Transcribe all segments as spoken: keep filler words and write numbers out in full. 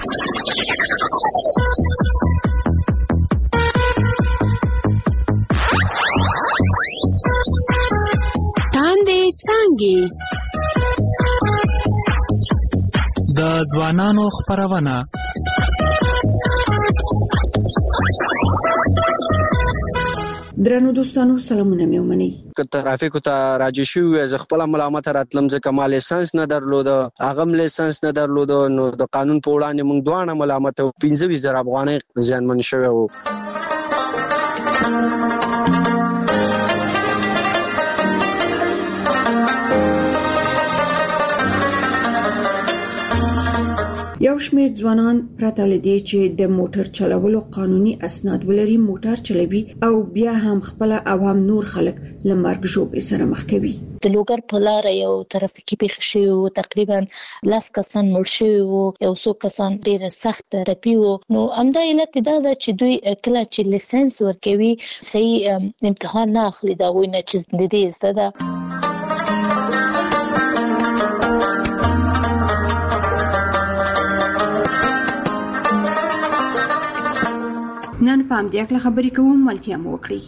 تاندې څانګې د ځوانانو خپرونه. درنو دوستانو سلامونه مې ومنئ. که ترافیکو ته راجع شوی ز خپل ملامت راتلم ځکه ما لیسنس نه درلود، هغه لیسنس نه درلود، نو د قانون په وړاندې موږ دوه ملامت او پنځه زره افغانۍ زیانمن شوی وو. یو شمېر ځوانان پرته له دې چې د موټر چلولو قانوني اسناد ولري موټر چلوي او بیا هم خپل عوام نور خلک له مرګ ژوبلې سره مخ کوي. د لوګر په لار یو ترافیکي پیښه شوې وه، تقریبا لاس کسان مړ شوي وو، یو څو کسان ډېر سخت ټپي وو. نو همدا علت دا ده چې دوی کله چې لیسنس ورکوي صحیح امتحان نه اخلي د هغوی نه چې د دې زده ده. نن په همدې اړه خبرې کوم، ملتیا مو وکړئ.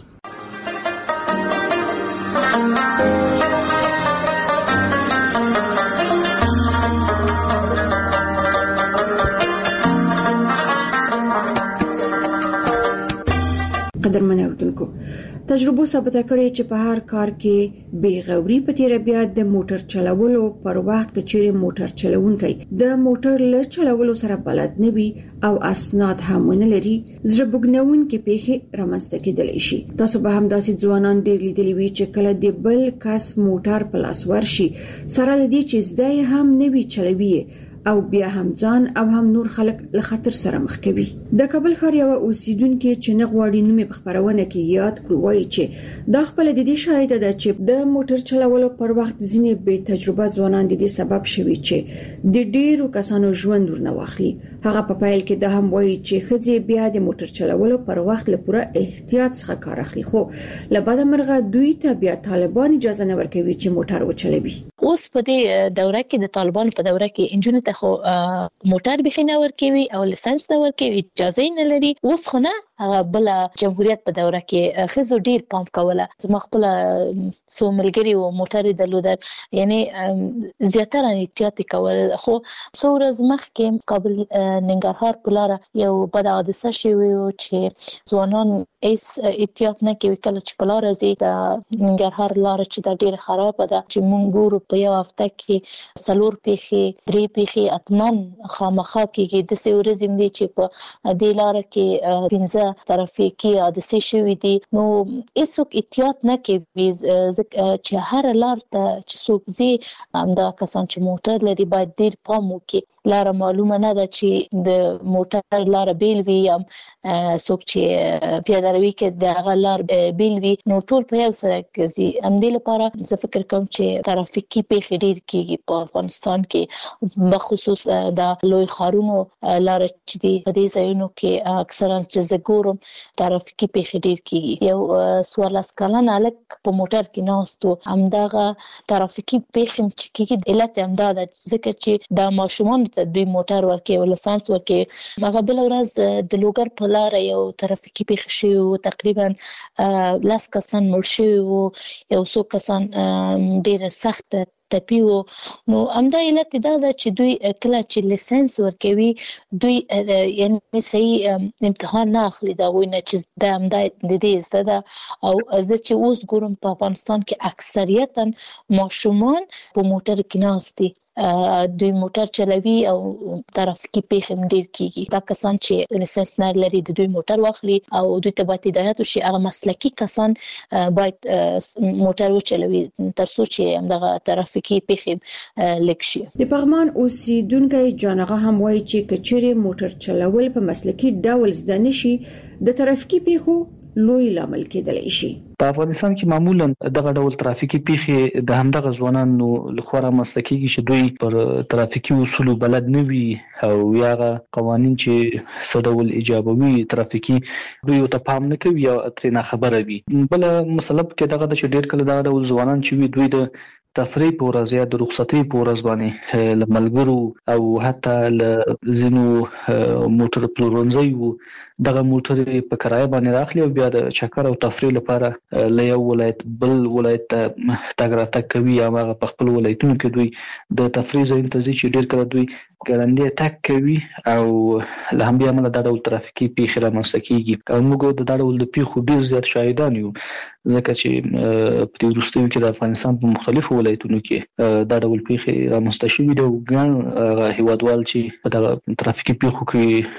قدرمن اوردونکو، تجربه ثابت کړي چې په هر کار کې بې غوري په تیر بیا د موټر چلولو پر وخت کې چې موټر چلوونکی د موټر له چلولو سره بلد نه وي او اسناد هم نه لري، زړه بوګنونکې پیښې رامنځته کېدلی شي. تاسو به هم داسې ځوانان ډېر لیدلي وي چې کله د بل کس موټر په لاس ورشي سره لدی چې زده هم نه وي چلوي او بیا هم ځان او هم نور خلک له خطر سره مخ کوي. د کابل ښار یو اوسیدونکو چې نه غواړي نومي په خبرونه کې یاد کړو وایي چې د خپل د دې شاهد ده چې د موټر چلولو پر وخت ځینې بې تجربه ځوانان د دې سبب شوي چې د ډیرو کسانو ژوند ورنه واخلي. هغه په پایل کې د هم وایي چې ښځې بیا د موټر چلولو پر وخت له پوره احتیاط څخه کار اخلي، خو له بده مرغه دوی ته بیا طالبان اجازه نه ورکوي چې موټر وچلوي. اوس په دې دوره کې د طالبان په دوره کې انجونو ته خو موټر بخینه ورکوي او لیسنس نه ورکوي، اجازه نه لري. اوس خو نه، هغه بل جمهوریت په دوره کې خزو ډیر پام کوله. زما خپل سو ملګری او موټر درلودل، یعنی زیاتره احتیاط کول. خو څو ورځې مخکې کابل ننګرهار په لار یو بد حادثه شوی و چې ځوانان هیڅ احتیاط نه کوي. کله چې په لار ځي د ننګرهار لار چې د ډیر خراب ده چې مونږ ګورو په یو هفته کې څلور پیښې درې پیښې اتمن خامخا کېږي. د څو ورځې دي چې په دې لار کې پنځه ترافیکي حادثې شوې دي. نو هیڅوک احتیاط نه کوي چې هر لار ته چې څوک ځي همدا کسان چې موټر لري باید ډیر پام وکړي. لار معلومه نه ده چې د موټر لار بیل وي یا څوک چې پیاده روي کې د هغه لار بیل وي، نو ټول په یو سره ځي. همدې لپاره زه فکر کوم چې ترافیکي پیښې ډیر کېږي په افغانستان کې، بخصوص د لوی ښارونو لار چې دي په دې ځایونو کې اکثرا چې زه ګورم ترافیکي پیښې ډیر کېږي. یو څوارلس کلن هلک په موټر کې ناست و، همدغه ترافیکي پیښې چې کېږي علت همدا ده ځکه چې د ماشومان دوی موټر ورکوي او لیسانس ورکوي. هغه بل ورځ د لوګر په لار یو ترافیکي پیښه شوې وه، تقریبا لاس کسان مړ شوي وو، یو څو کسان ډېر سخت ټپي وو. نو همدا علت دا ده چې دوی کله چې لیسنس ورکوي دوی یعنې صحیح امتحان نه اخلي د هغوی نه چې د همدا د دې زده ده. او زه چې اوس ګورم په افغانستان کې اکثریتا ماشومان په موټر کې ناست دي، دوی موټر چلوي او ترافیکي پیښې ډېر کېږي. دا کسان چې لیسنس نه لري د دوی موټر واخلي او دوی ته باید هدایت وشي هغه مسلکي کسان باید موټر وچلوي تر څو چې همدغه ترافیکي پیښې لږ شي. د پغمان اوسیدونکی جانغه هم وایي چې کچېرې موټر چلول په مسلکي ډول زده نشي د ترافیکي پیښو لوی لامل کېدلی شي. په افغانستان کې معمولا دغه ډول ترافیکي پیښې د همدغه ځوانانو لخوا رامنځته کېږي چې دوی پر ترافیکي اصولو بلد نه وي او یا قوانین چې څه ډول ایجابوي ترافیکي دوی ته پام نه کوي یا ترې نه خبره وي. بل مسله کې دغه د چې ډېر کله دغه ډول ځوانان چې وي دوی د تفریح په ورځ یا د رخصتۍ په ورځ باندې له ملګرو او حتی له ځینو موټر پلورنځیو دغه موټر په کرایه باندې راخلي او بیا د چکر او تفریح لپاره له یو ولایت بل ولایت ته تګ راتګ کوي. هغه په خپل ولایتونو کې دوی د تفریح ځایونو ته ځي چې ډېر کله دوی ګړندی تګ کوي او له همدې امله دا ډول ترافیکي پیښې رامنځته کیږي. او موږ د دا ډول د پیښو ډېر زیات شاهدان یو، ځکه چې په دې وروستیو کې د افغانستان په مختلفو ولایتونو کې دا ډول پیښې رامنځته شوي دي او ګڼ هیوادوال چې په دغه ترافیکي پیښو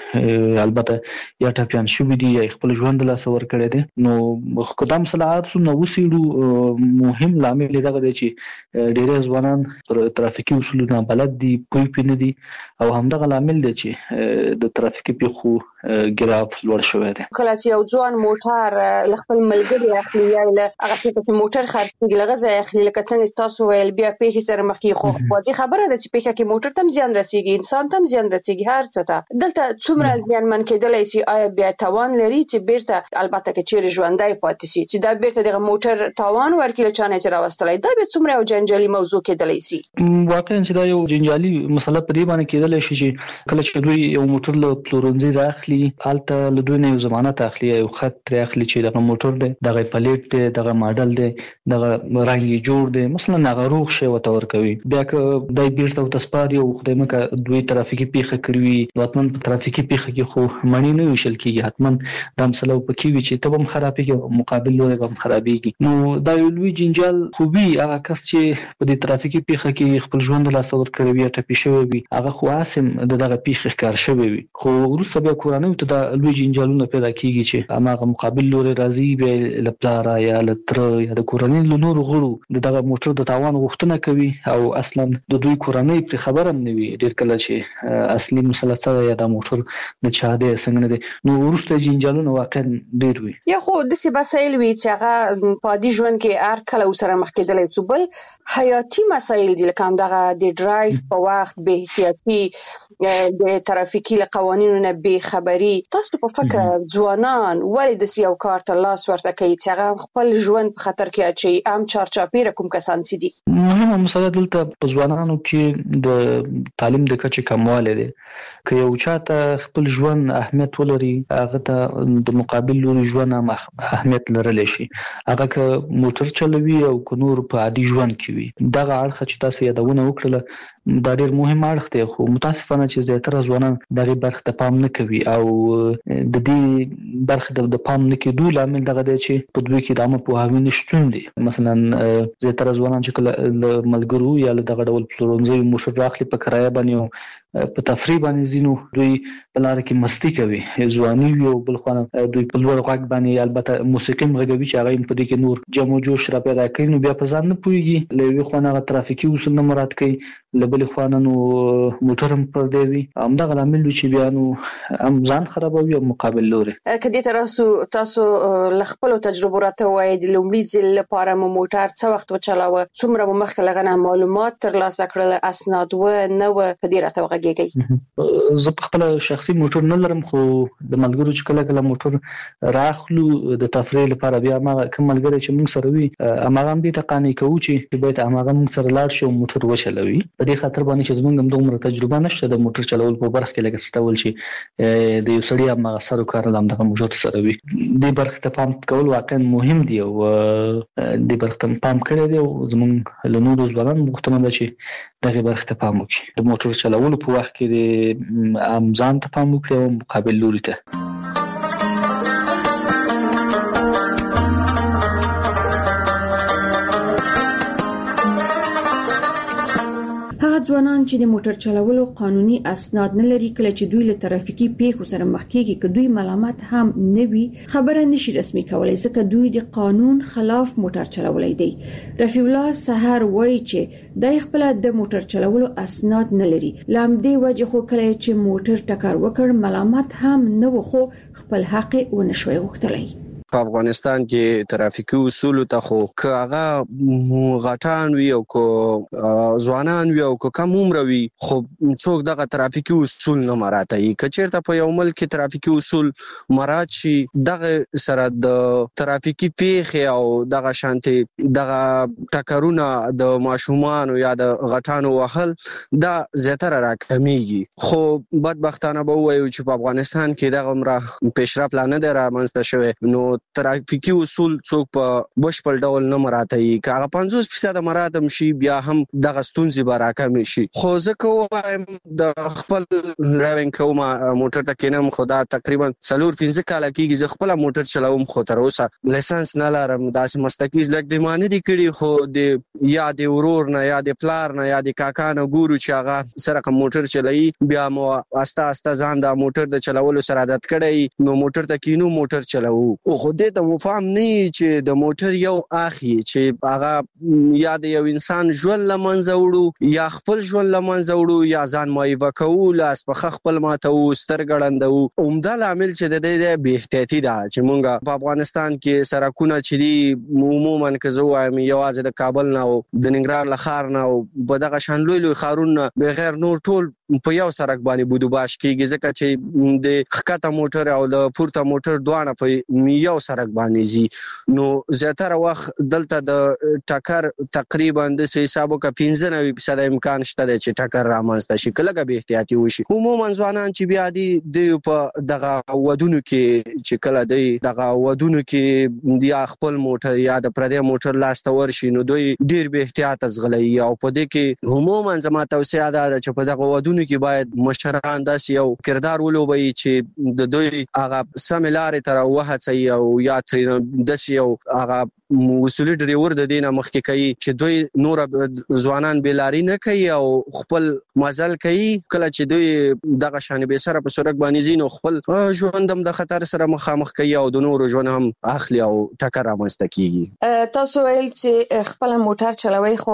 کې البته یا ټپیان شوي دي یا خپل ژوند له لاسه ورکړی دی. نو قدم صلاحات نو وسیړو مهم لامل دغه دی چې ډېر ځوانان پر ترافیکي اصولو نه بلد دي، پوه پې نه دي او همدغه لامل دی چې د ترافیکي پیښو ګراف لوړ شوی دی. کله چې یو ځوان موټر له خپل ملګري اخلي یا له هغه څه چې موټر خرڅېږي له غزا اخلي، لکه څنګه تاسو ویل بیا پیښې سره مخ کیږي، خو واضح خبره ده چې پیښه کې موټر تم زیان رسیږي، انسان تم زیان رسیږي، هر څه ته دلته څومره زیانمن کېدلی شي. آیا بیا توان لري چې بیرته البته کې چیرې ژوندۍ پاتې شي چې دا بیرته دغه موټر توان ورکړي له چانه چې راوستلی، دا به څومره یو جنجالي موضوع کېدلی شي؟ واقعا چې دا یو جنجالي مسله په دې باندې کېدلی شي چې کله چې دوی یو موټر له پلورنځي راخلي هلته له دوی نه یو ضمانت اخلي، یو خط ترې اخلي چې دغه موټر دی، دغه پلیټ دی، دغه ماډل دی، دغه رنګ یې جوړ دی، مثلا هغه روغ شی ورته ورکوي. بیا که دای بیرته ورته سپاري او خدای مکه دوی ترافیکي پیښه کړې وي، نو حتما په ترافیکي پیښه کې خو مڼې نه ویشل کېږي، حتما دا مسله پکې وي چې ته به هم خرابېږي، مقابل لوری به هم خرابېږي. نو دا یو لوی جنجال خو وي. هغه کس چې په دې ترافیکي پیښه کې خپل ژوند له لاسه ورکړی وي یا ټپي شوی وي، هغه خو اسم د دغه پیښې ښکار شوی وي، خو وروسته بیا کورنۍ ته دا لوی جنجالونه پیدا کیږي چې هغه مقابل لوري راځي بیا له پلار یا له تر یا د کورنۍ له نورو غړو دغه موټر د تاوان غوښتنه کوي او اصلا د دوی کورنۍ پر خبره نه وي ډېر کله چې اصلي مسله څه یا د موټر د چا دی څنګه نه دی. نو وروسته جنجالونه واقعا ډېر وي. یا خو د څه مسایل وي چې هغه په عادي ژوند کې هر کله سره مخ کېدلی شي، بل حیاتي مسایل دي لکه همدغه د ډرایو په وخت بې احتیاطي، د ترافیکي له قوانینو نه بې خبري. تاسو په فکر ځوانان ولې د یو کار ته لاس ورته کوي چې هغه خپل ژوند په خطر کې اچوي؟ عام چارچاپیره کوم کسان چې دي مهمه مسله دلته په ځوانانو کې د تعلیم د کچې کموالی دی. که یو چاته خپل ژوند اهمیت ولري، هغه ته د مقابل لوري ژوند هم اهمیت لرلی شي، هغه که موټر چلوي او که نور په عادي ژوند کې وي. دغه اړخ چې تاسو یادونه وکړله دا ډېر مهم اړخ دی، خو متاسفانه چې زیاتره ځوانان دغه برخه ته پام نه کوي او د دې برخه د پام نه کېدو لامل دغه دی چې په دوی کې د عامه پوهاوي نشتون دی. مثلا زیاتره ځوانان چې کله له ملګرو یا له دغه ډول پلورنځیو موټر راخلي په کرایه باندې په تفریح باندې ځینو دوی په لار کې مستی کوي، ځواني وي او بل خو دوی په لوړ غږ باندې البته موسیقي هم غږوي چې هغه په دې کې نور جم او جوش را پیدا کوي. نو بیا په ځان نه پوهېږي، له یوې خوا هغه ترافیکي اصول نه مراعات کوي، له بلې خوا نو موټر هم پردی وي. همدغه لامل وي چې بیا نو هم ځان خرابوي او مقابل لوري. که دې تاسو تاسو له خپلو تجربو راته ووایئ د لومړي ځل لپاره مو موټر څه وخت وچلاوه، څومره مو مخکې له هغه نه معلومات ترلاسه کړل، اسناد و نه و، په دې راته وغږیږئ. زه په خپل شخصي موټر نه لرم، خو د ملګرو چې کله کله موټر راخلو د تفریح لپاره بیا ما کوم ملګری چې موږ سره وي هغه هم دې ته قانع کوو چې باید هغه موږ سره لاړ شي او موټر وچلوي. په دې خاطر باندې چې زموږ هم دومره تجربه نشته د موټر چلول په برخه کې، لکه څه ډول چې د یو سړي هغه سر وکړل همدغه موټر سره وي. دې برخه ته پام کول واقعا مهم دی او دې برخه ته پام کړی دی او زموږ له نورو ځوانانو غوښتنه ده چې دغه برخه ته پام وکړي. د موټر چلولو په وخت کې د عام ځان ته پام وکړي او مقابل لوري ته. ځوانان چې د موټر چلولو قانوني اسناد نه لري، کله چې دوی له ترافیکي پیښو سره مخ کیږي، که دوی ملامت هم نه وي، خبره نشي رسمي کولای ځکه دوی د قانون خلاف موټر چلولای دی. رفیع الله سحر وایي چې د خپل د موټر چلولو اسناد نه لري، لامدې وجه خو کله چې موټر ټکر وکړ ملامت هم نه و، خو خپل حق ونشوي غوښتلای. په افغانستان کې ترافیکي اصول ته خو کاغه غټان وی او کو ځوانان وی او کو کم عمر وی خو څوک دغه ترافیکي اصول نه مراعاتي کچېرته په یو ملک کې ترافیکي اصول مراعات شي دغه سره د ترافیکي پیښې او دغه شانتي دغه ټکرونه د ماشومان یا د غټانو وهل دا زیاتره راکمیږي خو بدبختانه به وایو چې په افغانستان کې دغه عمره پیشرفت نه دی رامنځته شوی نو ترافیکي اصول څوک په بشپړ ډول نه مراعاتي کاغه پنځوس فیصد مراعات شي بیا هم دغه ستونزې به راکمې شي خو ځکه وایم د خپل ډرایوینګ کوم موټر ته کینم خدا تقریبا څلور پنځه کال کېږي زه خپل موټر چلاوم خو تر اوسه لایسنس نه لرم داسې مستقیز لګ د معنی دي کړي خو د یا د ورور نه یا د پلار نه یا د کاکا نه ګورو چې هغه سره موټر چلایي بیا مو استا استا ځان د موټر د چلولو سره عادت کړی نو موټر ته کینو موټر چلاو او خو دې ته مفهم نه چې د موټر یو اخی چې هغه یا د یو انسان ژوند لمنځه وړو یا خپل ژوند لمنځه وړو یا ځان مایوه کول اس په خپل ماته او سترګړندو عمده عامل چې د دې به احتیاطي ده چې مونږ په افغانستان کې سرکونه چې دی عموما که زه وایم یوازې د کابل نه او د ننګرهار له ښار نه او په دغه شان لوی لوی ښارونه بغیر نور ټول په یو سرک باندې بودوباش کېږي ځکه چې د ښکته موټر او د پورته موټر دواړه په یو سرک باندې زی نو زیاتره وخت دلته د ټکر تقریبا د حسابو کا پنځه نوي فیصد امکان شته چې ټکر رامنځته شي کله به احتیاطي وشي عموما ځوانان چې بیا دي د په دغه ودونو کې چې کله دی دغه ودونو کې یا خپل موټر یا د پردي موټر لاسته ورشي نو دوی ډیر به احتیاط زغلي او په دې کې عموما زما توصیه ده چې په دغه ودونو کې باید مشران داسې یو کردار ولوبي چې د دوی هغه سم لارې تر وهڅي او یا تر داسې یو هغه وسولي ډریور د دینه مخکې کوي چې دوی نور ځوانان بیلاری نه کوي او خپل مزل کوي کله چې دوی دغه شان به سره په سرک باندې زینو خپل ژوندم د خطر سره مخامخ کوي او د نور ژوند هم اخلي او ټکر رامنځته کیږي تاسو ویل چې خپل موټر چلوي خو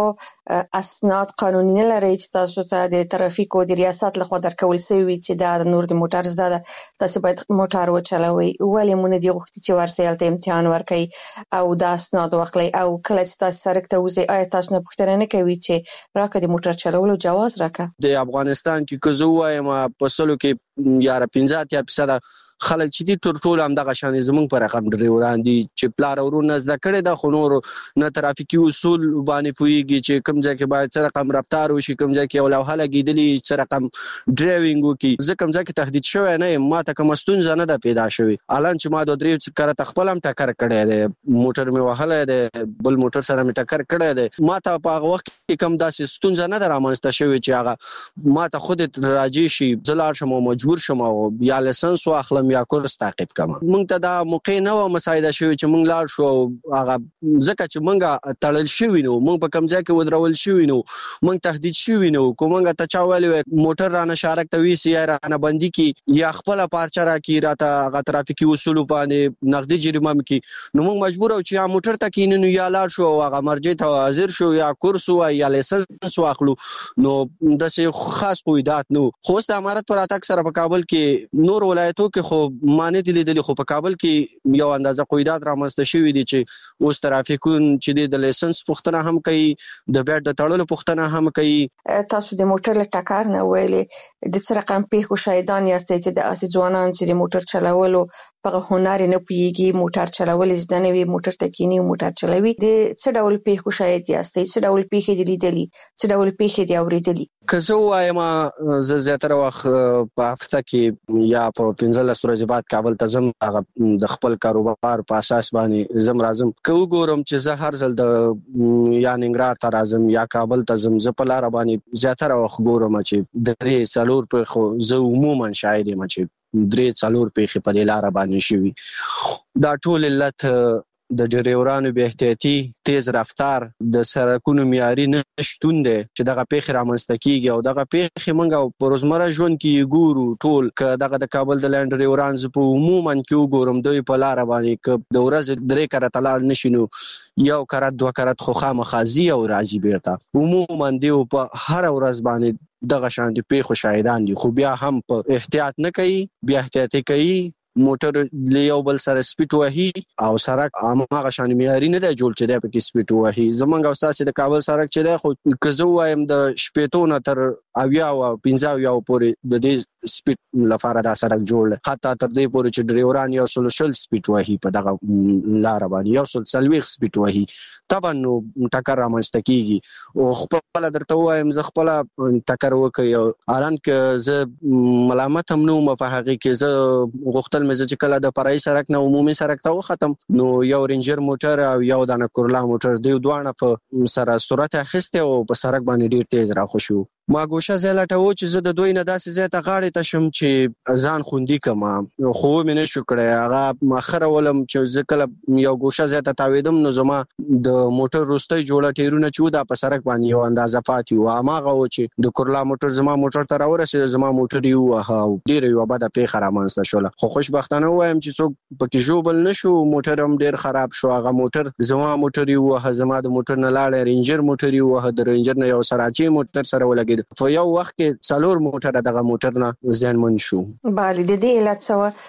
اسناد قانوني نه لري چې تاسو ته د ترافیکو د ریاست لخوا درکول شوی چې دا نور د موټر زده تاسو باید موټر وچلوي ولې مونږ دی غوښتي چې ورسېل ته امتحان ورکړي او دا اسناد واخلي او کله چې تاسو سرک ته وځي آیا تاسو نه پوښتنه نه کوي چې راکړه د موټر چلولو جواز راکړه د افغانستان کې که زه وایم په سلو کې یا پنځه اتیا فیصد خلک چې دي ټول ټول هم دغه شان زمونږ پر رقم ډریوران دي چې پلار ورونه زده کړي د خنور نه ترافیکي اصول باندې پويږي چې کوم ځای کې باید سره رقم رفتار وشي کوم ځای کې او لوحه لګیدلی سره رقم ډرایوینګ وکي ځکه کوم ځای کې تهدید شوی نه ما ته کوم ستونزه نه ده پیدا شوی الان چې ما د درې کړه تخپل هم ټکر کړی دی موټر می وهله دی بل موټر سره می ټکر کړی دی ما ته په هغه وخت کې کوم داسې ستونزه نه ده رامنځته شوی چې هغه ما ته خود راځي شي زلار شم او مجبور شم او یا لایسنس واخلم یا کورس تعقیب کوم مونږ ته دا موقع نه و مساعده شوی چې مونږ لاړ شو هغه ځکه چې مونږه تړل شوی نو مونږ په کوم ځای کې ودرول شوی نو مونږ تهدید شوی نو کومه ته چا ویل موټر رانه شارک ته وی سی رانه بندي کی یا خپل پارچه را کی راته هغه ترافیکي اصول باندې نقدي جریمه مکی نو مونږ مجبور او چې یا موټر ته کینې نو یا لاړ شو هغه مرجع ته حاضر شو یا کورس و یا لایسنس واخلو نو د خاص قیودات نو خو د امارت پر اتاک سره په کابل کې نور ولایتو کې خو معنی دي لیدل خو په کابل کې یو اندازه قیودات رامنځته شوی دي چې اوس ترافیکون چې د لایسنس پوښتنه هم کوي د بیټ د تړلو پوښتنه هم کوي تاسو د موټر له ټکر نه ویلې د څه رقم پیښو شاهدان یاستئ چې د اسې ځوانان چې د موټر چلولو په هنر نه پوهیږي موټر چلول زده نه وي موټر تکینی موټر چلوي د څه ډول پیښو شاهد یاستئ څه ډول پیښې دي لیدلې څه ډول پیښې دي اوریدلې که زه وایم زه زیاتره وخت په هفته کې یا په پنځلس ورځې بعد کابل ته زم د خپل کاروبار په اساس باندې زم راځم که وګورم چې زه هر ځل د یا ننګرهار ته راځم یا کابل ته زم زه په لار باندې زیاتره وخت ګورم چې درې څلور په خو زه عموما شاهد یم چې درې څلور پیښې په دې لار باندې شوي دا ټول علت د ډریورانو بې احتیاطي تیز رفتار د سرکونو معیاري نشتون دی چې دغه پیښې رامنځته کیږي او دغه پیښې موږ په روزمره ژوند کې ګورو ټول که دغه د کابل د لاند ډریوران زه په عموما کې وګورم دوی په لاره باندې که د ورځې درې کرته لاړ نشي نو یو کرت دوه کرت خو خامخا ځي او راځي بیرته عموما دی په هر ورځ باندې دغه شان دي پیښو شاهدان دي خو بیا هم په احتیاط نه کوي بیا احتیاطي کوي موټر یو بل سره سپیډ وهي او سړک هغه شان معیاري نه دی جوړ چې دی په کې سپیډ وهي. زمونږ استاد چې د کابل سړک چې دی خو که زه وایم د شپېتو نه تر اویا او پنځه اویا پورې د دې سپیډ لپاره دا سړک جوړ دی، حتی تر دې پورې چې ډرایوران یو سل شل سپیډ وهي په دغه لار باندې، یو سل څلوېښت سپیډ وهي. طبعا نو ټکر رامنځته کیږي او خپل درته وایم زه خپل ټکر وکړ الان که زه ملامت هم نه وم په هغه کې، زه غوښتل مې چې کله د فرعي سړک نه عمومي سړک ته وختم نو یو رینجر موټر او یو دانه کورلا موټر دوی دواړه په سره سرعت اخیسته او په سړک باندې ډیر تیز راخوشو. ما ګوشه زه لټوم چې زه د دوی نه داسې ځای ته غاړې ته شم چې ځان خوندي کما، خو مې نشو کړی. هغه مخره ولم چې زه کله یو ګوشه ځای ته تاویدم نو زما د موټر وروستی جوړه ټیرونه چې وو دا په سړک باندې یو اندازه پاتې وو. هماغه و چې د کورلا موټر زما موټر ته راورسېد، زما موټر یې ووهه او ډېره یوه بده پیښه رامنځته شوله. خو خوشبختانه ووایم چې څوک پکې ژوبل نه شو، موټر هم ډېر خراب شو. هغه موټر زما موټر یې ووهه، زما د موټر نه لاړی رینجر موټر یې ووهه، د رینجر نه یو سراچی موټر سره ولګېد. په یو وخت کې څلور موټر دغه موټر نه زیانمن شو. بله د دې علت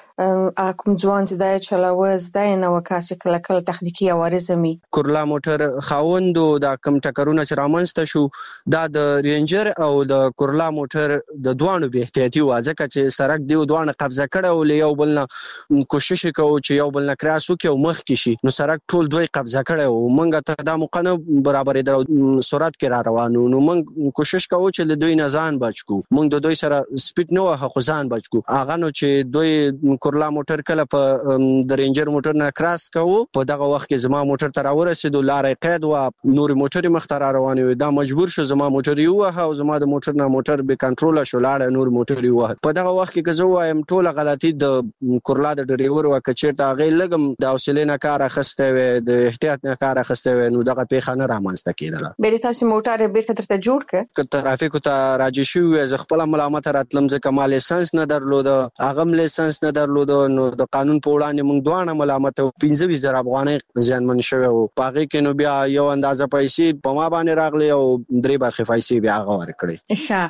څه کوم ځوان چې دا چلاوه زده نه وکاسي کله کله تخنیکی عوارض می کورلا موټر خاوندو دا کم ټکرونه چې رامنځته شو دا د رینجر او د کورلا موټر د دوانو به احتیاطي و، ځکه چې سړک دی دوانه قبضه کړه او له یو بل نه کوشش وکاو چې یو بل نه کراس وکړي او مخ کې شي، نو سړک ټول دوی قبضه کړه او مونږ ته دا موقع نه برابرې درو سرعت کې را روانو. نو مونږ کوشش کوو چې له دوی نه ځان بچ کو، مونږ د دوی سره سپیډ نه وه خو ځان بچ کو. هغه نو چې دوی کورلا موټر کله په د رینجر موټر نه کراس کوو په دغه وخت کې زما موټر ته راورسېدو، لارې قید وه، نور موټر مخ ته را روانې وې، دا مجبور شو زما موټر یې ووهه او زما د موټر نه موټر بې کنټروله شو، لاړه نور موټر یې ووهه. په دغه وخت کې که زه ووایم ټوله غلطي د کورلا د ډریور وه، که چېرته هغې لږ هم د حوصلې نه کار اخیستی وی، د احتیاط نه کار اخیستی وی، نو دغه پیښه نه رامنځته کېدله. بیا تاسې موټر بیرته درته جوړ کړ؟ که ترافیکو ته راجع شوي وی زه خپله ملامته راتلم، ځکه ما لیسنس نه درلوده، هغه هم لیسنس نه درلوده، نو د قانون په وړاندې موږ دواړه ملامته وو. پنځه ویشت زره افغانۍ زیانمن شوی وو، په هغې کې نو بیا یو اندازه پیسې په ما باندې راغلې او درې برخې پیسې بیا هغه ورکړې.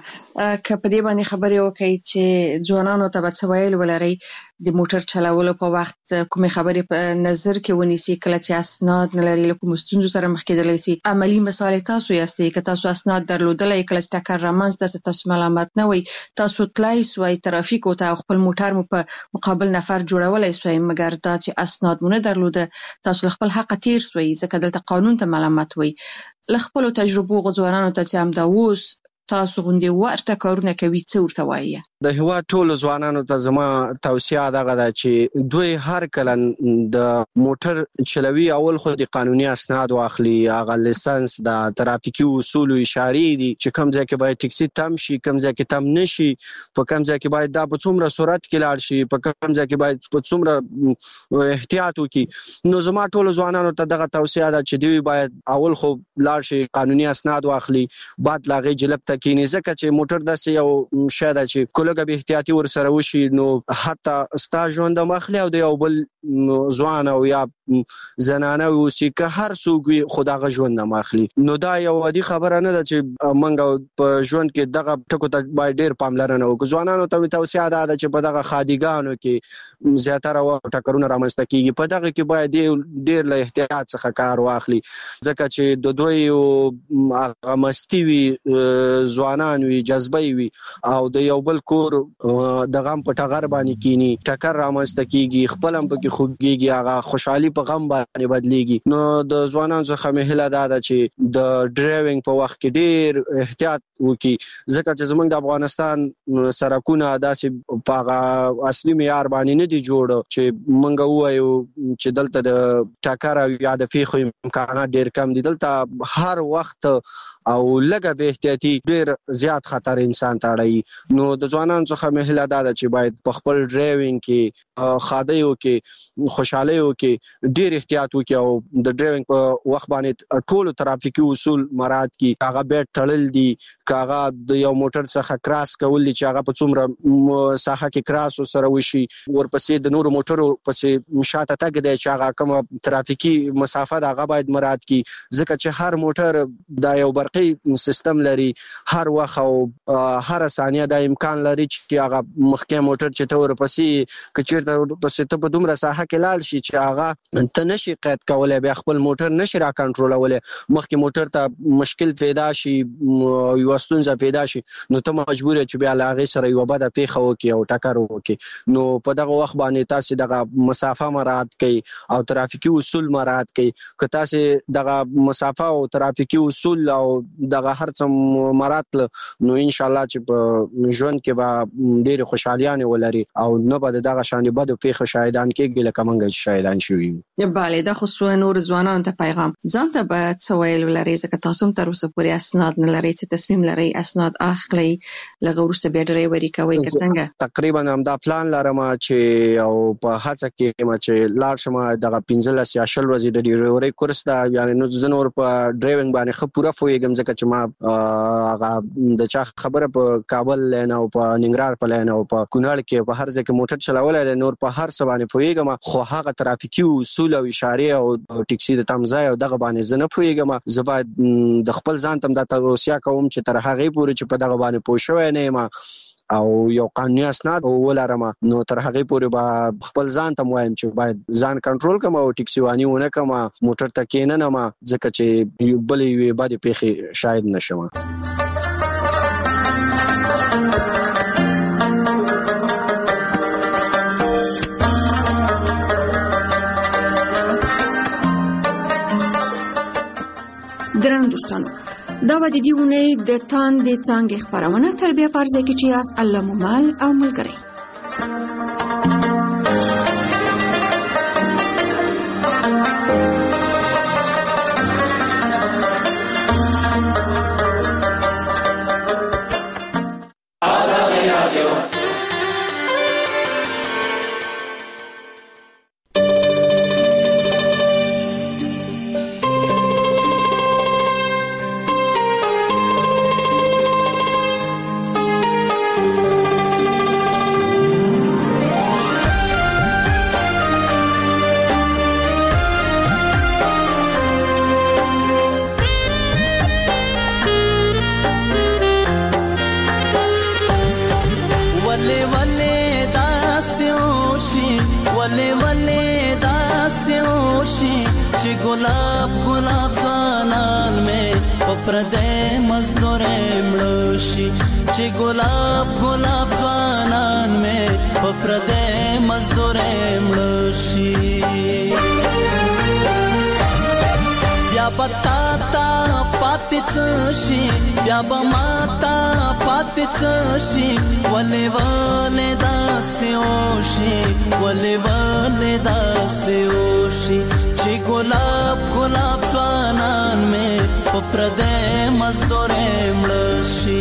ښه، که په دې باندې خبرې وکړئ چې ځوانانو ته به څه ویل ولرئ د موټر چلولو په وخت کومې خبرې په نظر کې ونیسي کله چې اسناد نه لري، له کومو ستونزو سره مخ کېدلی سي؟ عملي مثال تاسو یاستئ، که تاسو اسناد درلودلی کله چې ټکر رامنځته سي تاسو ملامت نه وئ، تاسو تلای سوئ ترافیکو ته او خپل موټر مو په مقابل نفر جوړولی سوئ، مګر دا چې اسناد مو نه درلوده تاسو له خپل حقه تیر سوئ، ځکه دلته قانون ته ملامت وئ. له خپلو تجربو ځوانانو ته چې همدا اوس تاسو غوندې ورته کارونه کوي څه ورته وایي؟ د هېواد ټولو ځوانانو ته زما توصیه دغه ده چې دوی هر کله د موټر چلوي اول خو د قانوني اسناد واخلي، هغه لیسنس د ترافیکي اصولو اشارې دي چې کوم ځای کې باید ټکسي تم شي، کوم ځای کې تم نشي، په کوم ځای کې باید دا په څومره سرعت کې لاړ شي، په کوم ځای کې باید په څومره احتیاط وکړي. نو زما ټولو ځوانانو ته دغه توصیه ده چې دوی باید اول خو لاړ شي قانوني اسناد واخلي، بعد لا هغې جلب ته کینی، ځکه چې موټر داسې یو شی ده چې کلګه به احتیاطي ورسره وشي نو حتی ستا ژوند هم اخلي او د یو بل ځوان او یا زنانه اوسي که هر څوک وي خو د هغه ژوند هم اخلي. نو دا یو عادي خبره نه ده چې موږ په ژوند کې دغه ټکو ته باید ډېر پاملرنه وکړو. ځوانانو ته مې توصیه دا ده چې په دغه خادیګانو کې زیاتره وخت ټکرونه رامنځته کېږي، په دغه کې باید ډېر له احتیاط څخه کار واخلي، ځکه چې د دوی هغه مستي وي، ځوانان وي، جذبه وي او د یو بل کور د غم په ټغر باندې کینی، ټکر رامنځته کېږي، خپل هم پکې خوږېږي، هغه خوشحالي په غم باندې بدلیږي. نو د ځوانانو څخه مې هیله دا ده چې د ډرایوینګ په وخت کې ډېر احتیاط وکړي، ځکه چې زموږ د افغانستان سړکونه داسې په هغه اصلي معیار باندې نه دي جوړ چې موږ ووایو چې دلته د ټکر او یا د پیښو امکانات ډېر کم دي. دلته هر وخت او لږه بې احتیاطي ډېر زیات خطر انسان ته اړوي. نو د ځوانانو څخه مې هیله دا ده چې باید په خپل ډرایوینګ کې خادیو کې خوشحالیو کې ډېر احتیاط وکړي او د ډرایوینګ په وخت باندې ټولو ترافیکي اصول مراعات کړي. هغه بیلټ تړل دي، کاغه د یو موټر څخه کراس کول چې هغه په څومره ساحه کې کراس سره وشي ورپسې د نورو موټرو پسې شاته تګ دی چې هغه کوم ترافیکي مسافه د هغه باید مراعات کی ځکه چې هر موټر دا یو برقي سیستم لري هر وخت او هر ثانیه د امکان لري چې هغه مخکې موټر چې ته ورپسې کچیرته ورپسې ته په دومره ساحه کې لاړ شي چې هغه ته نشي قید کولای بیا خپل موټر نشي را کنټرولولای مخکې موټر ته مشکل پیدا شي یو ستونزه پیدا شي نو ته مجبور چې بیا لاغې سره یو بده پیښه وکړي او ټکر وکړي نو په دغه وخت باندې تاسو دغه مسافه مراعات کړئ او ترافیکي اصول مراعات کړئ که تاسو دغه مسافه او ترافیکي اصول او دغه هر څه مراعات نو ان شاء الله چې په ژوند کې به ډېر خوشحاليانه ولري او نه به دغه شان بده پیښه شاهدان کېږي لکه مونږ شاهدان شوي بله دا خو نور ځوانانو ته پیغام ځان ته به څه ویل ولرئ ځکه تاسو هم تر اوسه پورې اسناد نه لرئ چې تصمیم لرئ اسناد اخلئ لږ وروسته بیا ډرایوري کوئ که څنګه تقریبا همدا پلان لرم چې او په هڅه کې ما چې لاړ شم دغه پنځلس یا شل ورځې د ډرایوري کورس دا یعنی نو زه نور په ډرایوینګ باندې ښه پوره پوهېږم ځکه چې ما هغه د چا خبره په کابل لین او په ننګرهار په لین او په کونړ کې په هر ځای کې موټر چلولای نور په هر څه باندې پوهېږم خو هغه ترافیکي اصول او اشارې او ټکسي د تمځای او دغه باندې زه نه پوهېږم زه باید د خپل ځان ته دا توصیه کوم چې تر هغې پورې چې په دغه باندې پوه شوی نه یم او یو قانوني اسناد ولرم نو تر هغې پورې به خپل ځان ته وایم چې باید ځان کنټرول کړم او ټکسي واني ونه کړم موټر ته کېننم ځکه چې بلې یوې بدې پیښې شاید نشم درنو دوستانو دا و د دې اونۍ د تاندې څانګې خپرونه تر بیا په ځای کې چې یاست الله مو مل او ملګری بیا به ماتا پاتې څه شي ولې ولې داسې وشي ولې ولې داسې وشي چې ګلاب ګلاب ځوانان مې په پردې مزدورې مړه شي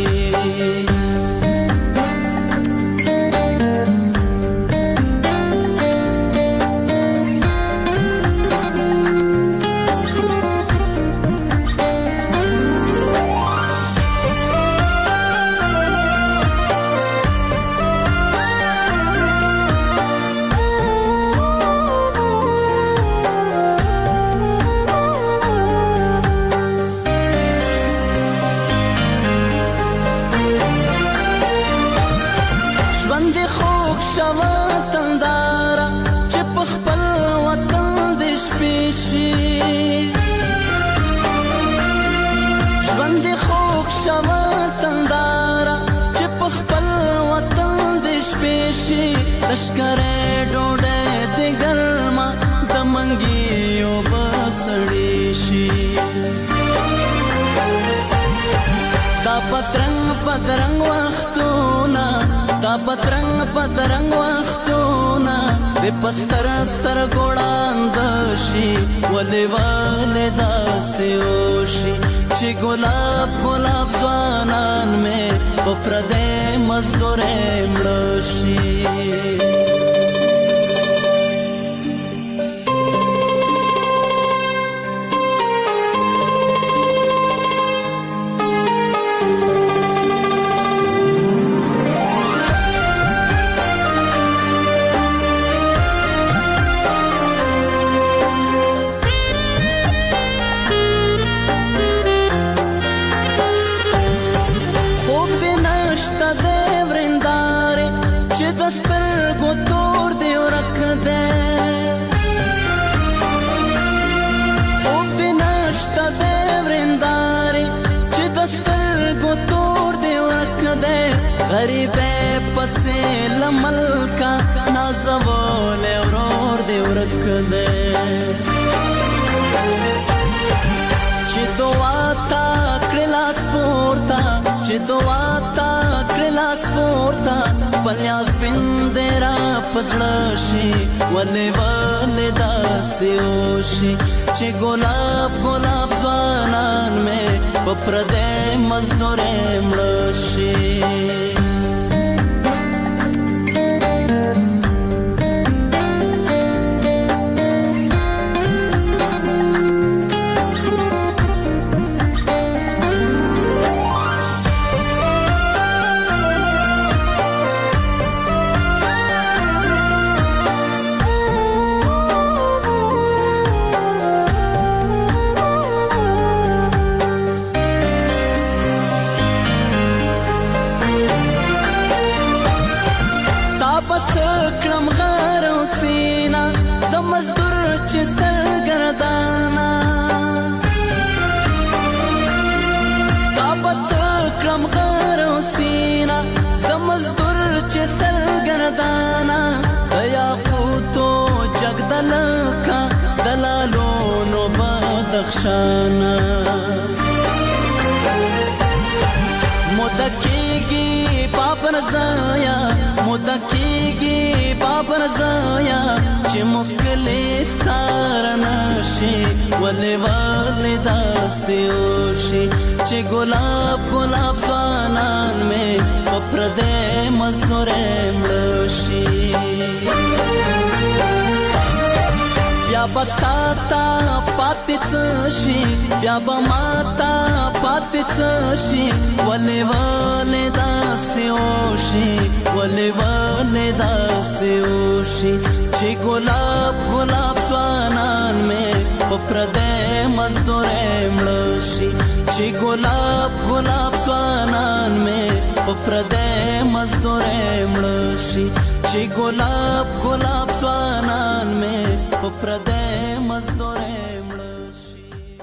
لشکره ډوډۍ د ګرمه د منګیو بسړې شي دا پترنګ پترنګ وختونه دا پترنګ پترنګ وختونه د پستر ستر ګوړاند شي ولې ولې داسې وشي چې ګلاب ګلاب ځوانان مې په پردې مزدورې مړه شي سترګو تور دی ورک دی خوب دی نشته دی ورندارې چې د سترګو تور دی ورک دی غریبې پسې له ملکه نازولی ورور دی ورک دی چې دعا تا کړې لاس پورته چې دعا تا کړې لاس پورته پلیاس بندې را په زړه شي ولې ولې داسې وشي چې ګلاب ګلاب ځوانان مې په پردی مزدورۍ مړه شي شانا مدکیگی بابر زایا مدکیگی بابر زایا چې مکلی سارنشي ولی ولی داسې وشي چې ګلاب ګلاب ځوانان مې په پردی مزدورۍ مړه شي بیا به تا تا پاتې څه شي بیا به ما تا پاتې څه شي ولې ولې داسې وشي ولې ولې داسې وشي چې ګلاب ګلاب ځوانان مې په پردی مزدورۍ مړه شي چې ګلاب ګلاب ځوانان مې په پردی مزدورۍ مړه شي چې ګلاب ګلاب ځوانان مې په پردی مزدورۍ مړه شي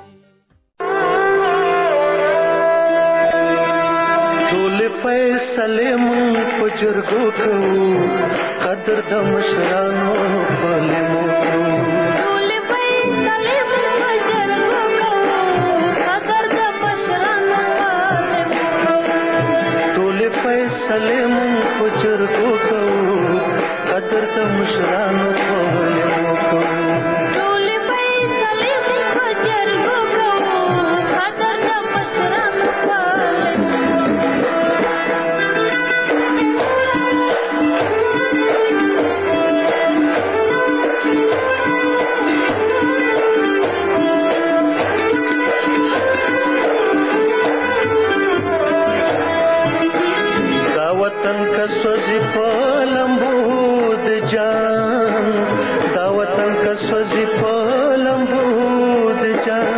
ټولې فیصلې مونږ په جرګو کوو قدر د مشرانو په لیمو کوو ټولې فیصلې مونږ په جرګو کوو قدر د مشرانو په لیمو کوو ټولې فیصلې مونږ په جرګو کوو قدر د مشرانو په لیمو کوو ټولې فیصلې مونږ په جرګو کوو قدر د مشرانو په لیمو وطن کا سوزی پلمبو د جان دا وطن کا سوزی پلمبو د جان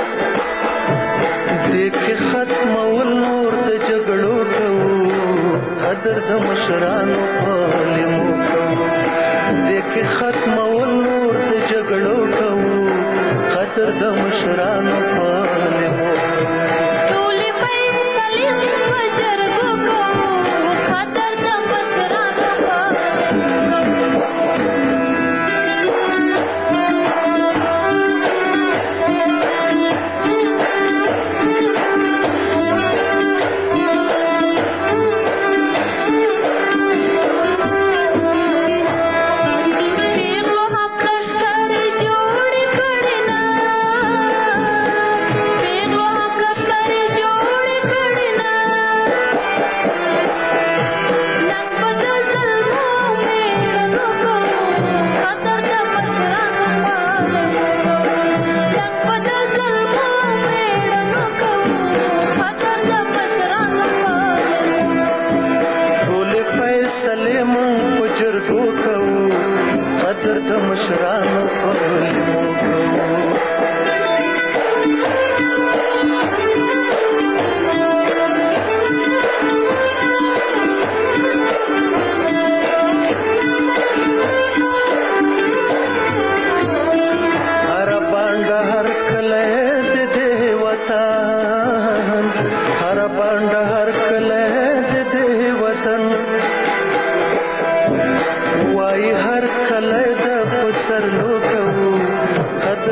دیکھ ختم ول نور د جګړو کوو قدر د مشرانو په لیمو کوو دیکھ ختم ول نور د جګړو کوو قدر د مشرانو په لیمو ټولې فیصلې په جرګو کوو قدر د مشرانو په پیغلو هم لشکر جوړ کړي نه پیغلو هم لشکر جوړ کړي نه نن په د ظلمو میړنو کوو قدر د مشرانو په لیمو کوو نن په د ظلمو میړنو کوو قدر د مشرانو په لیمو ټولې فیصلې مونږ په جرګو کوو قدر د مشرانو په لیمو کوو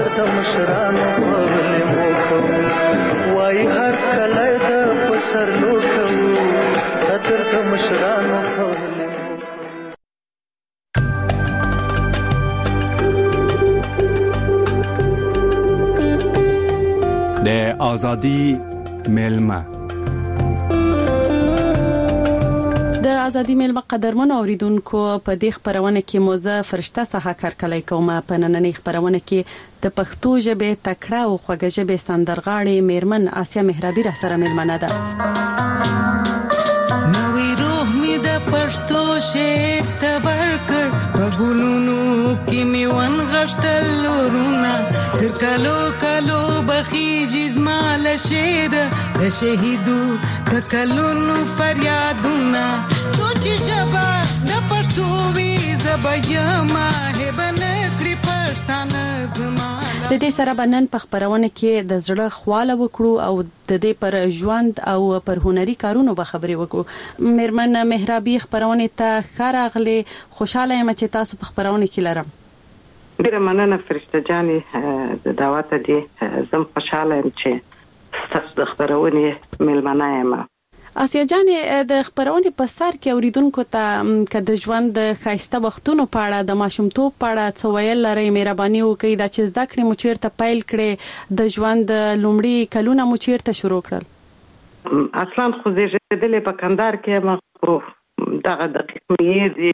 د مشرانو په لیمو کوو وای هر کله د پسرلو کوو قدر د مشرانو په لیمو د ازادي ملما د ازادي ملما قدرمن اوریدونکو په دې خبرونه کې موزه فرشته څخه کارکلای کومه په نننۍ خبرونه کې د پښتو ژبې تکړه او خوږه ژبې سندرغاړي میرمن آسیا مهرابي را سره ملمنه ده. نوې روح می د پښتو شعر ته ورکړ په ګلونو کې می ون غشتل لورونه تر کالو کالو بخیږي زمال شعر د شهیدو د کلونو فریادونه سوچ شبا د پښتو وی زبېما هبن کړی پښتانه زما د دې سره بنن په خبرونه کې د زړه خواله وکړو او د دې پر ژوند او پر هنري کارونو به خبرې وکړو. میرمن مهرابي خبرونه ته خراغله خوشاله یم چې تاسو په خبرونه کې لرم. ډیره مننه فرشته جانې د دعوت دي زم خوشاله یم چې تاسو د خبرونه ملمنه یم. آسیا جان د خبرونه په سر کې اوریدونکو ته که د ژوند د خاصه وختونو په اړه د ماشومتوب په اړه څه ویل لري مهرباني وکړئ دا چې زده کړې مو چیرته پیل کړې د ژوند لومړی کلونه مو چیرته شروع کړل. اصلا خو زیږیدلې په کندهار کې ما دغه دقیق مې دي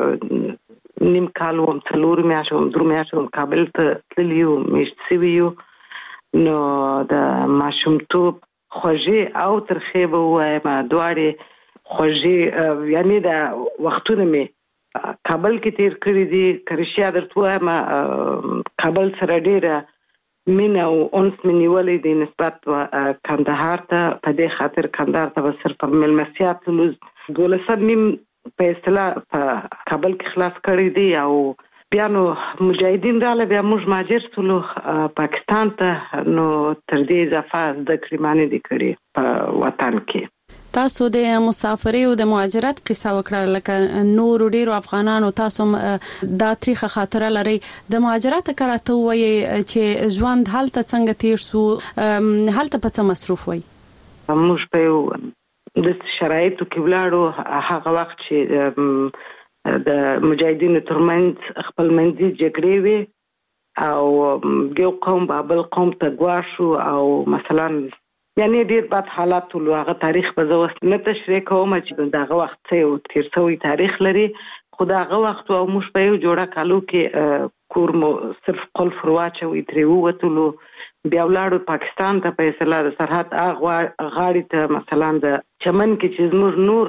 نیم کال وم څلور میاشتې وم درې میاشتې وم کابل ته تللی وم میشت سوي یو نو د ماشومتوب خوږې او ترخې به ووایم دواړې خوږې یعنې د وختونه مې کابل کې تیر کړي دي که رښتیا درته ووایم کابل سره ډېره مینه او انس مې نیولی دی نسبت کندهار ته په دې خاطر کندهار ته به صرف په میلمستیا تلو دولسم نیم په اصطلاح په کابل کې خلاص کړي دي او بیا نو مجاهدین رااله بیا موږ مهاجر شولو پاکستان ته نو تر دې اضافه زده کړې معنی دي کړې په وطن کې. تاسو د مسافرۍ او د مهاجرت قصه وکړه لکه نور ډیرو افغانانو تاسو دا تاریخ خاطره لري د مهاجرت کراته وایي چې ژوند حالت څنګه تیر سو حالت په څه مصروف وای موږ په د شرایطو کې ولاړو هغه وخت چې د مجاهدینو ترمنځ خپل منځي جګړې وي او یو قوم بل قوم ته ګواښو او مثلا یعنی ډیر بد حالات ولو هغه تاریخ په زوست نه تشریح کوم چې دغه وخت څه او تیر سوی تاریخ لري خو دغه وخت او موږ په یو جوړه کالو کې کور مو صرف قلف رواچوي ترې ووتلو بیا ولاړو پاکستان ته په اصطلاح د سرحد غاړې ته مثلا د چمن کې چې زموږ نور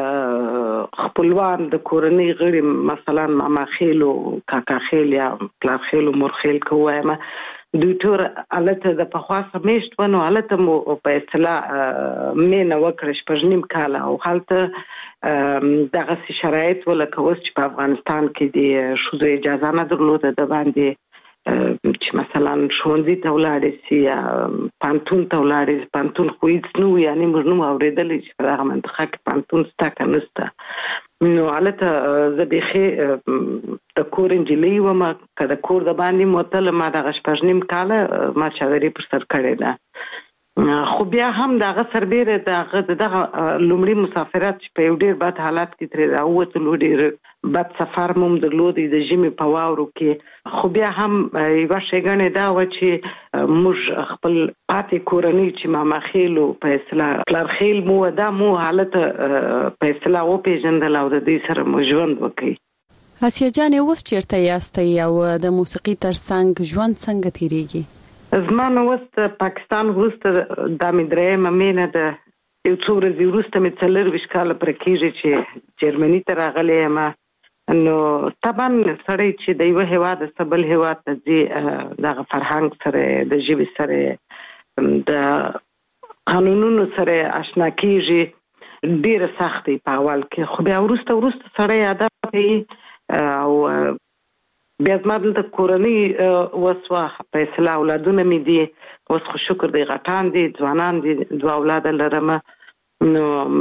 خپلوان د کورنۍ غړي مثلا ماما خیل او کاکا خیل یا پلار خیل او مور خیل کووایم دوی ټول الته د پخوا سمیشت ونه الته مو په اصطلاح مینه وکړه شپږ نیم کال او حالته دغه شرایط ولکه اوس چې په افغانستان کې د شوزو اجازه نه درلوده د باندې چې مثلا ښوونځي ته ولاړې سي یا پانتون ته ولاړې پانتون خو هیڅ نه وي یعنې موږ نه مو اورېدلی چې په دغه منطقه کې پانتون شته که نشته نو هلته زه بیخي د کور نجلۍ ومه که د کور د باندې مو تله ما دغه شپږ نیم کاله ما چادري پر سر کړې ده خو بیا هم دغه سربیره دغه دغه لومړي مسافرت چې په یو ډېر بد حالات کې ترې راووتلو ډېر بد سفر مو هم درلودی د ژمي په واورو کې خو بیا هم یوه ښېګڼې دا وه چې موږ خپل پاتې کورنۍ چې ماما خیلو په اصطلاح پلار خیل مو دا مو حالت په اصطلاح وپېژندل او د دوی سره مو ژوند وکړي. آسیا جانې اوس چېرته یاستئ او د موسیقي تر څنګ ژوند څنګه تېرېږي؟ زما نو اوس پاکستان وروسته دا مې درېیمه مینه ده یو څو ورځې وروسته مې څلرویشت کاله پوره کېږي چې جرمني ته راغلی یم نو طبعا سړی چې د یوه هېواد څخه بل هېواد ته ځي دغه فرهنګ سره د ژبې سره د قانونونو سره اشنا کېږي ډېره سخت دی په اول کې خو بیا وروسته وروسته سړی عادت کوي او بیا زما دلته کورنۍ وسوه په اصطلاح اولادونه مې دي اوس خو شکر دی غټان دي ځوانان دي دوه اولاده لرم نو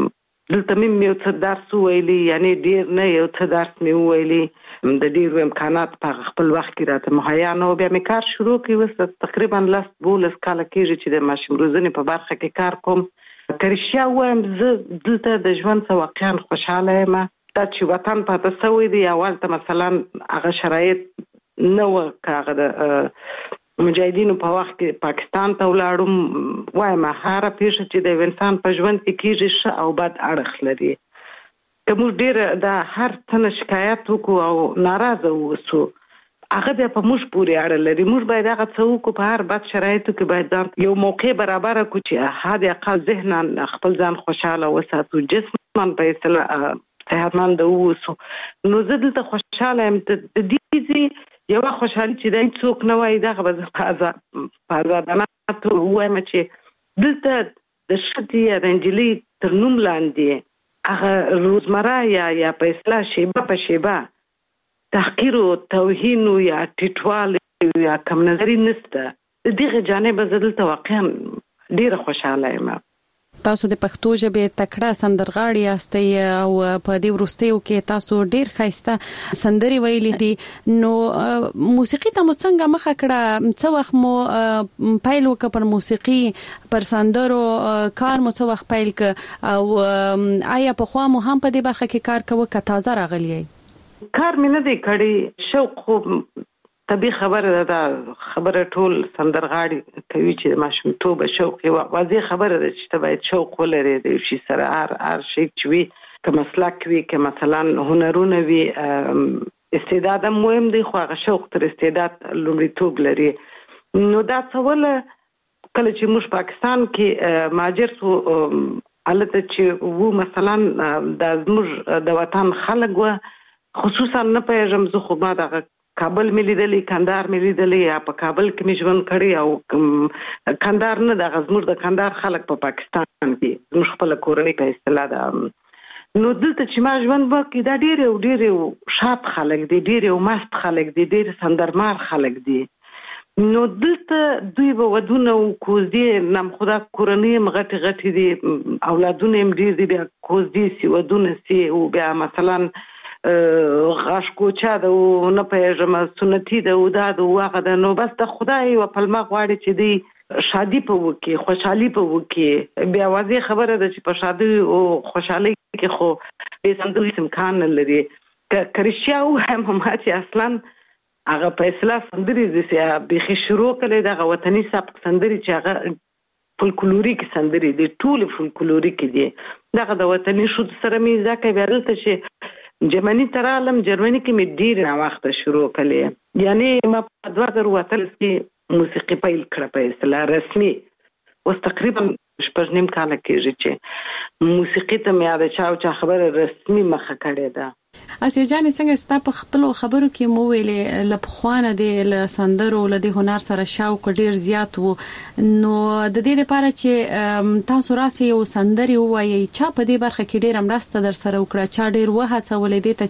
دلته مې یو څه درس ویلي، یعنی ډیر نه یو څه درس مې ویلي، د ډیرو امکانات په خپل وخت کې راته مهیا نه و. بیا مې کار شروع کړ، اوس تقریبا لس دولس کاله کېږي چې د ماشوم روزنې په برخه کې کار کوم. که رښتیا ووایم زه دلته د ژوند څخه واقعا خوشحاله یم. دا چې وطن پاته سوی دی، اول ته مثلا هغه شرایط نه وه، که هغه د مجاهدینو په وخت کې پاکستان ته ولاړم، وایم هره پیښه چې د انسان په ژوند کې کېږي ښه او بد اړخ لري. که موږ ډېر د هر څه نه شکایت وکړو او ناراضه واوسو، هغه بیا په موږ پورې اړه لري. موږ باید هغه څه وکړو، په هر بد شرایطو کې باید ځان یو موقع برابره کړو چې حد اقل ذهنا خپل ځان خوشحاله وساتو، جسما په اصطلاح صحتمند واوسو. نو زه دلته خوشحاله یم. د دې یوه خوشحالي چې دا څوک نه وایي، دغه به زه په ازادانه توګه ووایم چې دلته د ښځې یا د نجلۍ تر نوم لاندې هغه روزمره یا یا په اصطلاح شیبه په شیبه تحقیر او توهین یا ټیټوالی یا کم نظري نشته. د دغه جانب زه دلته واقعا ډېره خوشحاله یم. تاسو د پښتو ژبې تکړه سندرغاړي یاستئ او په دې وروستیو کې تاسو ډېر ښایسته سندرې ویلې دي. نو موسیقي ته مو څنګه مخه کړه؟ څه وخت مو پیل وکړ پر موسیقي، پر سندرو کار مو څه وخت پیل کړ، او آیا پخوا مو هم په دې برخه کې کار کوه که تازه راغلی یې؟ کار مې نه دی کړی، شوق خو طبیعي خبره ده. دا خبره ټول سندرغاړي کوي چې د ماشومتوبه شوق یې واضح خبره ده چې ته باید شوق ولرې د یو شي سره. هر هر شی چې وي، که مسلک وي، که مثلا هنرونه وي، استعداد هم مهم دی، خو هغه شوق تر استعداد لومړیتوب لري. نو دا څه وله کله چې موږ پاکستان کې مهاجر سو، هلته چې وو مثلا دا زموږ د وطن خلک وه، خصوصا نه پوهېږم زه، خو ما دغه کابل مې لیدلی، کندهار مې لیدلی، یا په کابل کې مې ژوند کړی، او کندهار نه دغه زموږ د کندهار خلک په پاکستان کې زموږ خپله کورنۍ په اصطلاح ده. نو دلته چې ما ژوند وکړي، دا ډېر یو ډېر یو شاد خلک دي، ډېر یو مست خلک دي، ډېر سندرمار خلک دي. نو دلته دوی به ودونه او کوزدې نم خدا کورنۍ هم غټې غټې دي، اولادونه هم ډېر دي، بیا کوزدې سي، ودونه سي، او بیا مثلا غاښ کوچه ده او نه پوهېږم سنتي ده او دا ده او هغه ده. نو بس د خدای یوه پلمه غواړي چې دوی شادي په وکړي، خوشحالي په وکړي. بیا واضح خبره ده چې په شادي او خوشحالۍ کې خو بې سندرو هېڅ امکان نه لري. که رښتیا ووایم ما چې اصلا هغه په اصطلاح سندرې داسې بیخي شروع کړی، دغه وطني سبک سندرې چې هغه فولکلوریک سندرې دي، ټولې فولکلوریک دي. دغه د وطني ښځو سره مې زده کړی. بیا دلته چې جرمني ته رالم، جرمني کې مې ډېر ناوخته شروع کړې، یعنې ما په دوه زره اتلس کې موسیقي پیل کړه په اصطلاح رسمي. اوس تقریبا شپږ نیم کاله کېږي چې موسیقي ته مې د چا او چا خبره رسمي مخه کړې ده. اسیا جان څنګه ستا په خپلو خبرو کې مو ویلې له پخوانه د له سندرو له د هنر سره شوق ډیر زیات وو، نو د دې لپاره چې تاسو راسي یو سندري وایي چا په دې برخه کې ډیر مرسته در سره وکړه، چا ډیر وهڅولې دې ته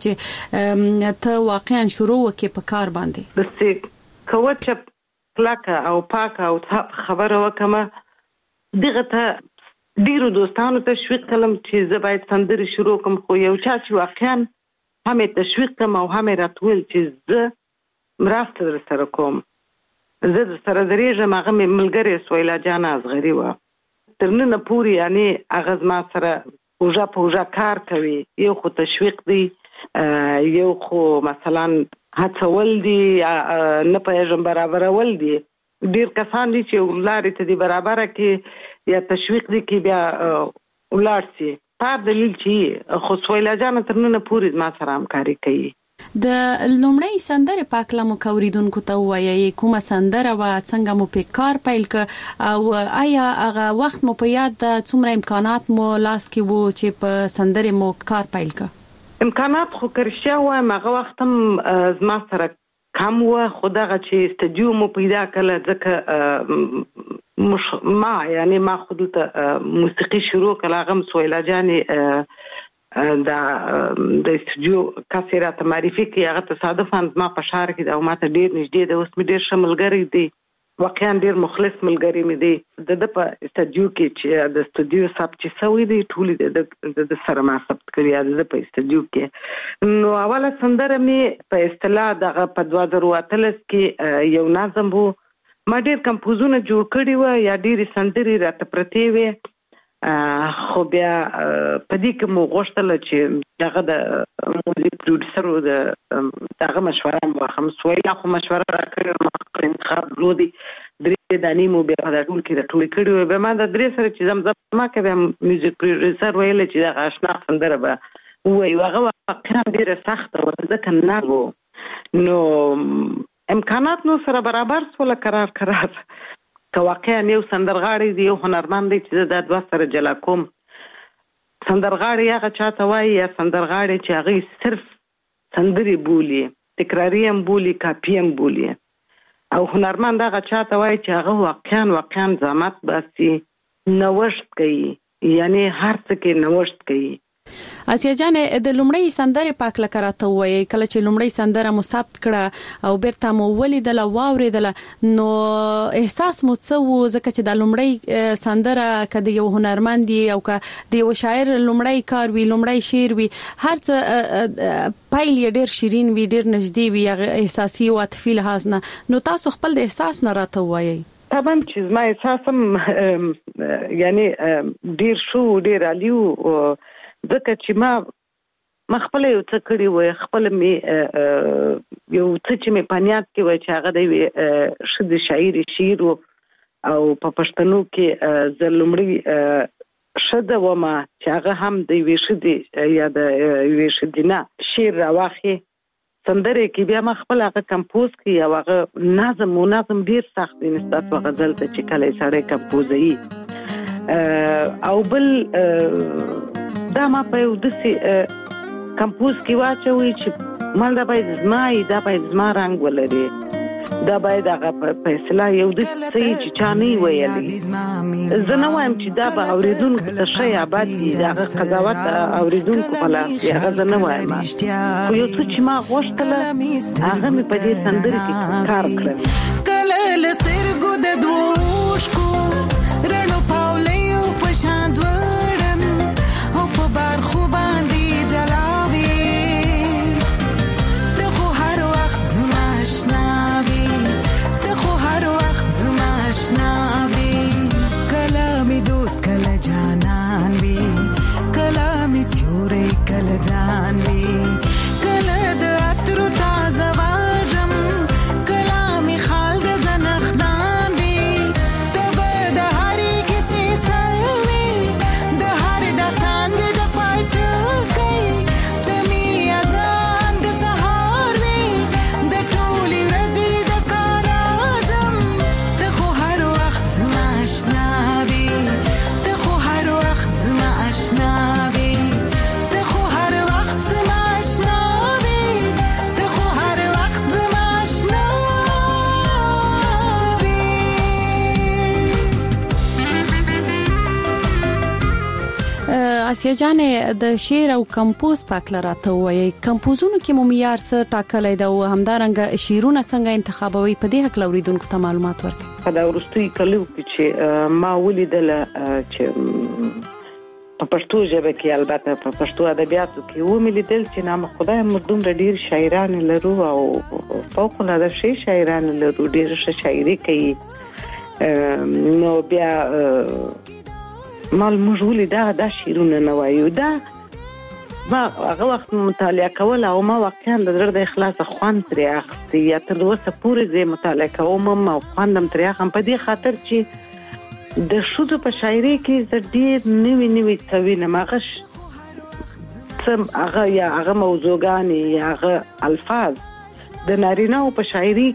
چې ته واقعا شروع وکې په کار باندې؟ بس کوچ پلاکه او پاکه او خبره وکمه دغه ته ډیرو دوستانو تشویق کړم چې زه باید سندري شروع کوم، خو یو چا چې واقعا همې تشویق کوم او همې راتول چې زه مرسته در سره کوم، زه در سره درېږم. هغه مې ملګرې سویلا جان اصغري وه، تر ننه پورې یعنې هغه زما سره اوږه په اوږه کار کوي. یو خو تشویق دی، یو خو مثلا هڅول دي، نه پوهېږم برابرول دي. ډېر کسان دي چې لارې ته دي برابره کې یا تشویق دي کې بیا ولاړ سي، په دلیل چې خو سویلا جان تر ننه پورې ما سره همکاري کوي. د لومړی سندرې په هکله مو که اورېدونکو ته ووایئ کومه سندره وه، څنګه مو پې کار پیل کړ، او آیا هغه وخت مو په یاد ده څومره امکانات مو لاس کې وو چې په سندرې مو کار پیل کړ؟ امکانات خو که رښتیا ووایم هغه وخت هم زما سره کم وه، خو دغه چې استدیو مو پیدا کړله ځکه ما یعنی ما خو دلته موسیقي شروع کړله، هغه هم سویلا جانې د استدیو کس یې راته معرفي کړي. هغه تصادفاً زما په ښار کې ده او ما ته ډېر نږدې ده، اوس مې ډېر ښه ملګری دی. واقعا ډیر مخلص ملګری مې دی د په استودیو کې چې د استودیو سب چې سوي دی ټول د د سره ما ثبت کړی د په استودیو کې نو اوله سندره مې په اصطلاح دغه په دوه زره اتلس کې یو نظم وو ما ډیر کمپوزونه جوړ کړی و یا ډیر سندري راته پرتې وي خو بیا په دې کې مو غوښتل چې دغه د موزیک پروډوسر د دغه مشوره مو هم سویلا خو مشوره راکړې مو انتخاب لودي درې دانی مو بیا د ټول کې د ټول کړي به ما د درې سره چې زمزمه کوي میوزیک پروډوسر ویل چې دغه آشنا سندره به وای هغه واقعا ډیره سخته و ځکه نه وو نو امکانات نو سره برابر سول قرار قرار که واقعا یو سندرغاړی دی یو هنرمند دی چې د دوه سره جلا کوم سندرغاړی هغه چاته وایي یا سندرغاړی چې هغه صرف سندري بولي تکراری هم بولي کاپی هم بولي او هنرمند هغه چاته وایي چې هغه واقعا واقعا زحمت باسي نوښت کوي یعنی هر څه کې نوښت کوي اسیا جان د لومړی سندره پاک لکه راته وایي کله چې لومړی سندره مو ثبت کړه او بیرته مو ولیدل او واوریدل نو احساس مو څه و ځکه چې د لومړی سندره کده یو هنرمند دی او کده د یو شاعر لومړی کار وی لومړی شعر وی هر څه پایل ډیر شیرین وی ډیر نږدې وی احساسي او عاطفي لحاظ نه نو تاسو خپل د احساس نه راته وایي طبعا چې ما احساسم یعنی ډیر شو ډیر علیو ځکه چې ما ما خپل یو څه کړی وای خپل می یو څه چې می پنیات کې وای چې هغه د شد شاعري شعر او په پښتنو کې زلمړي شد و ما چې هغه هم د وی شد یا د وی شدینا شعر راوخي سندره کې بیا ما خپل هغه کمپوز کی او هغه نظم او نظم ډیر سخت دی نسبت غزل ته چې کله سړی کمپوزي او بل دا ما په یو دسي کمپوز کې واچوي چې مال دا باید زمای دا باید زما رنگ ولري دا باید هغه په اصطلاح یو دسي چې چاني ویلي زه نه وایم چې دا به اوریدونکو ته شی آباد دي دا قضاوت اوریدونکو په لاس دی هغه زه نه وایم خو یو څه چې ما غوښتل هغه مې په دې سندرې کې کار کړی کله لسترګو د دوشکو رڼو پاولیو په شان بار خوبان دی جلاوی دخو هر وقت زماشناوی دخو هر وقت زماشناوی کلامی دوست کل جانان بی کلامی چوری کل جان بی کل دعترو تازه واجم کلامی خال دزنخدان بی تبر ده هری کسی سروی ده هر دستان بی اسیا جان د شعر او کمپوز پاک لراته وایي کمپوزونو کې مو معیار څه ټاکلای دا او همدارنګه شعرونه څنګه انتخابوي په دې حق لوریدونکو ته معلومات ورکړي په دا ورستي کلو کې چې ما ولیدل چې په پښتو ژبه کې البته په پښتو ادبیاتو کې و مې لیدل چې نام خدای مردوم ډیر شاعران لرو او فوق العاده شي شاعران لرو ډیر ښه شاعري کوي نو بیا مال مجهول دا دا شیرونه نه وایو دا ما هغه وخت مطالعه کول او ما واقعا د زړه د اخلاص خوان ترې اخستي یا تر اوسه پورې زه مطالعه کوم او خواندم ترې هم په دې خاطر چې د شودو په شاعري کې زه ډېر نوي نوي څه وینم هغه څه هغه یا هغه موضوعګانې یا هغه الفاظ د نارینه‌و په شاعري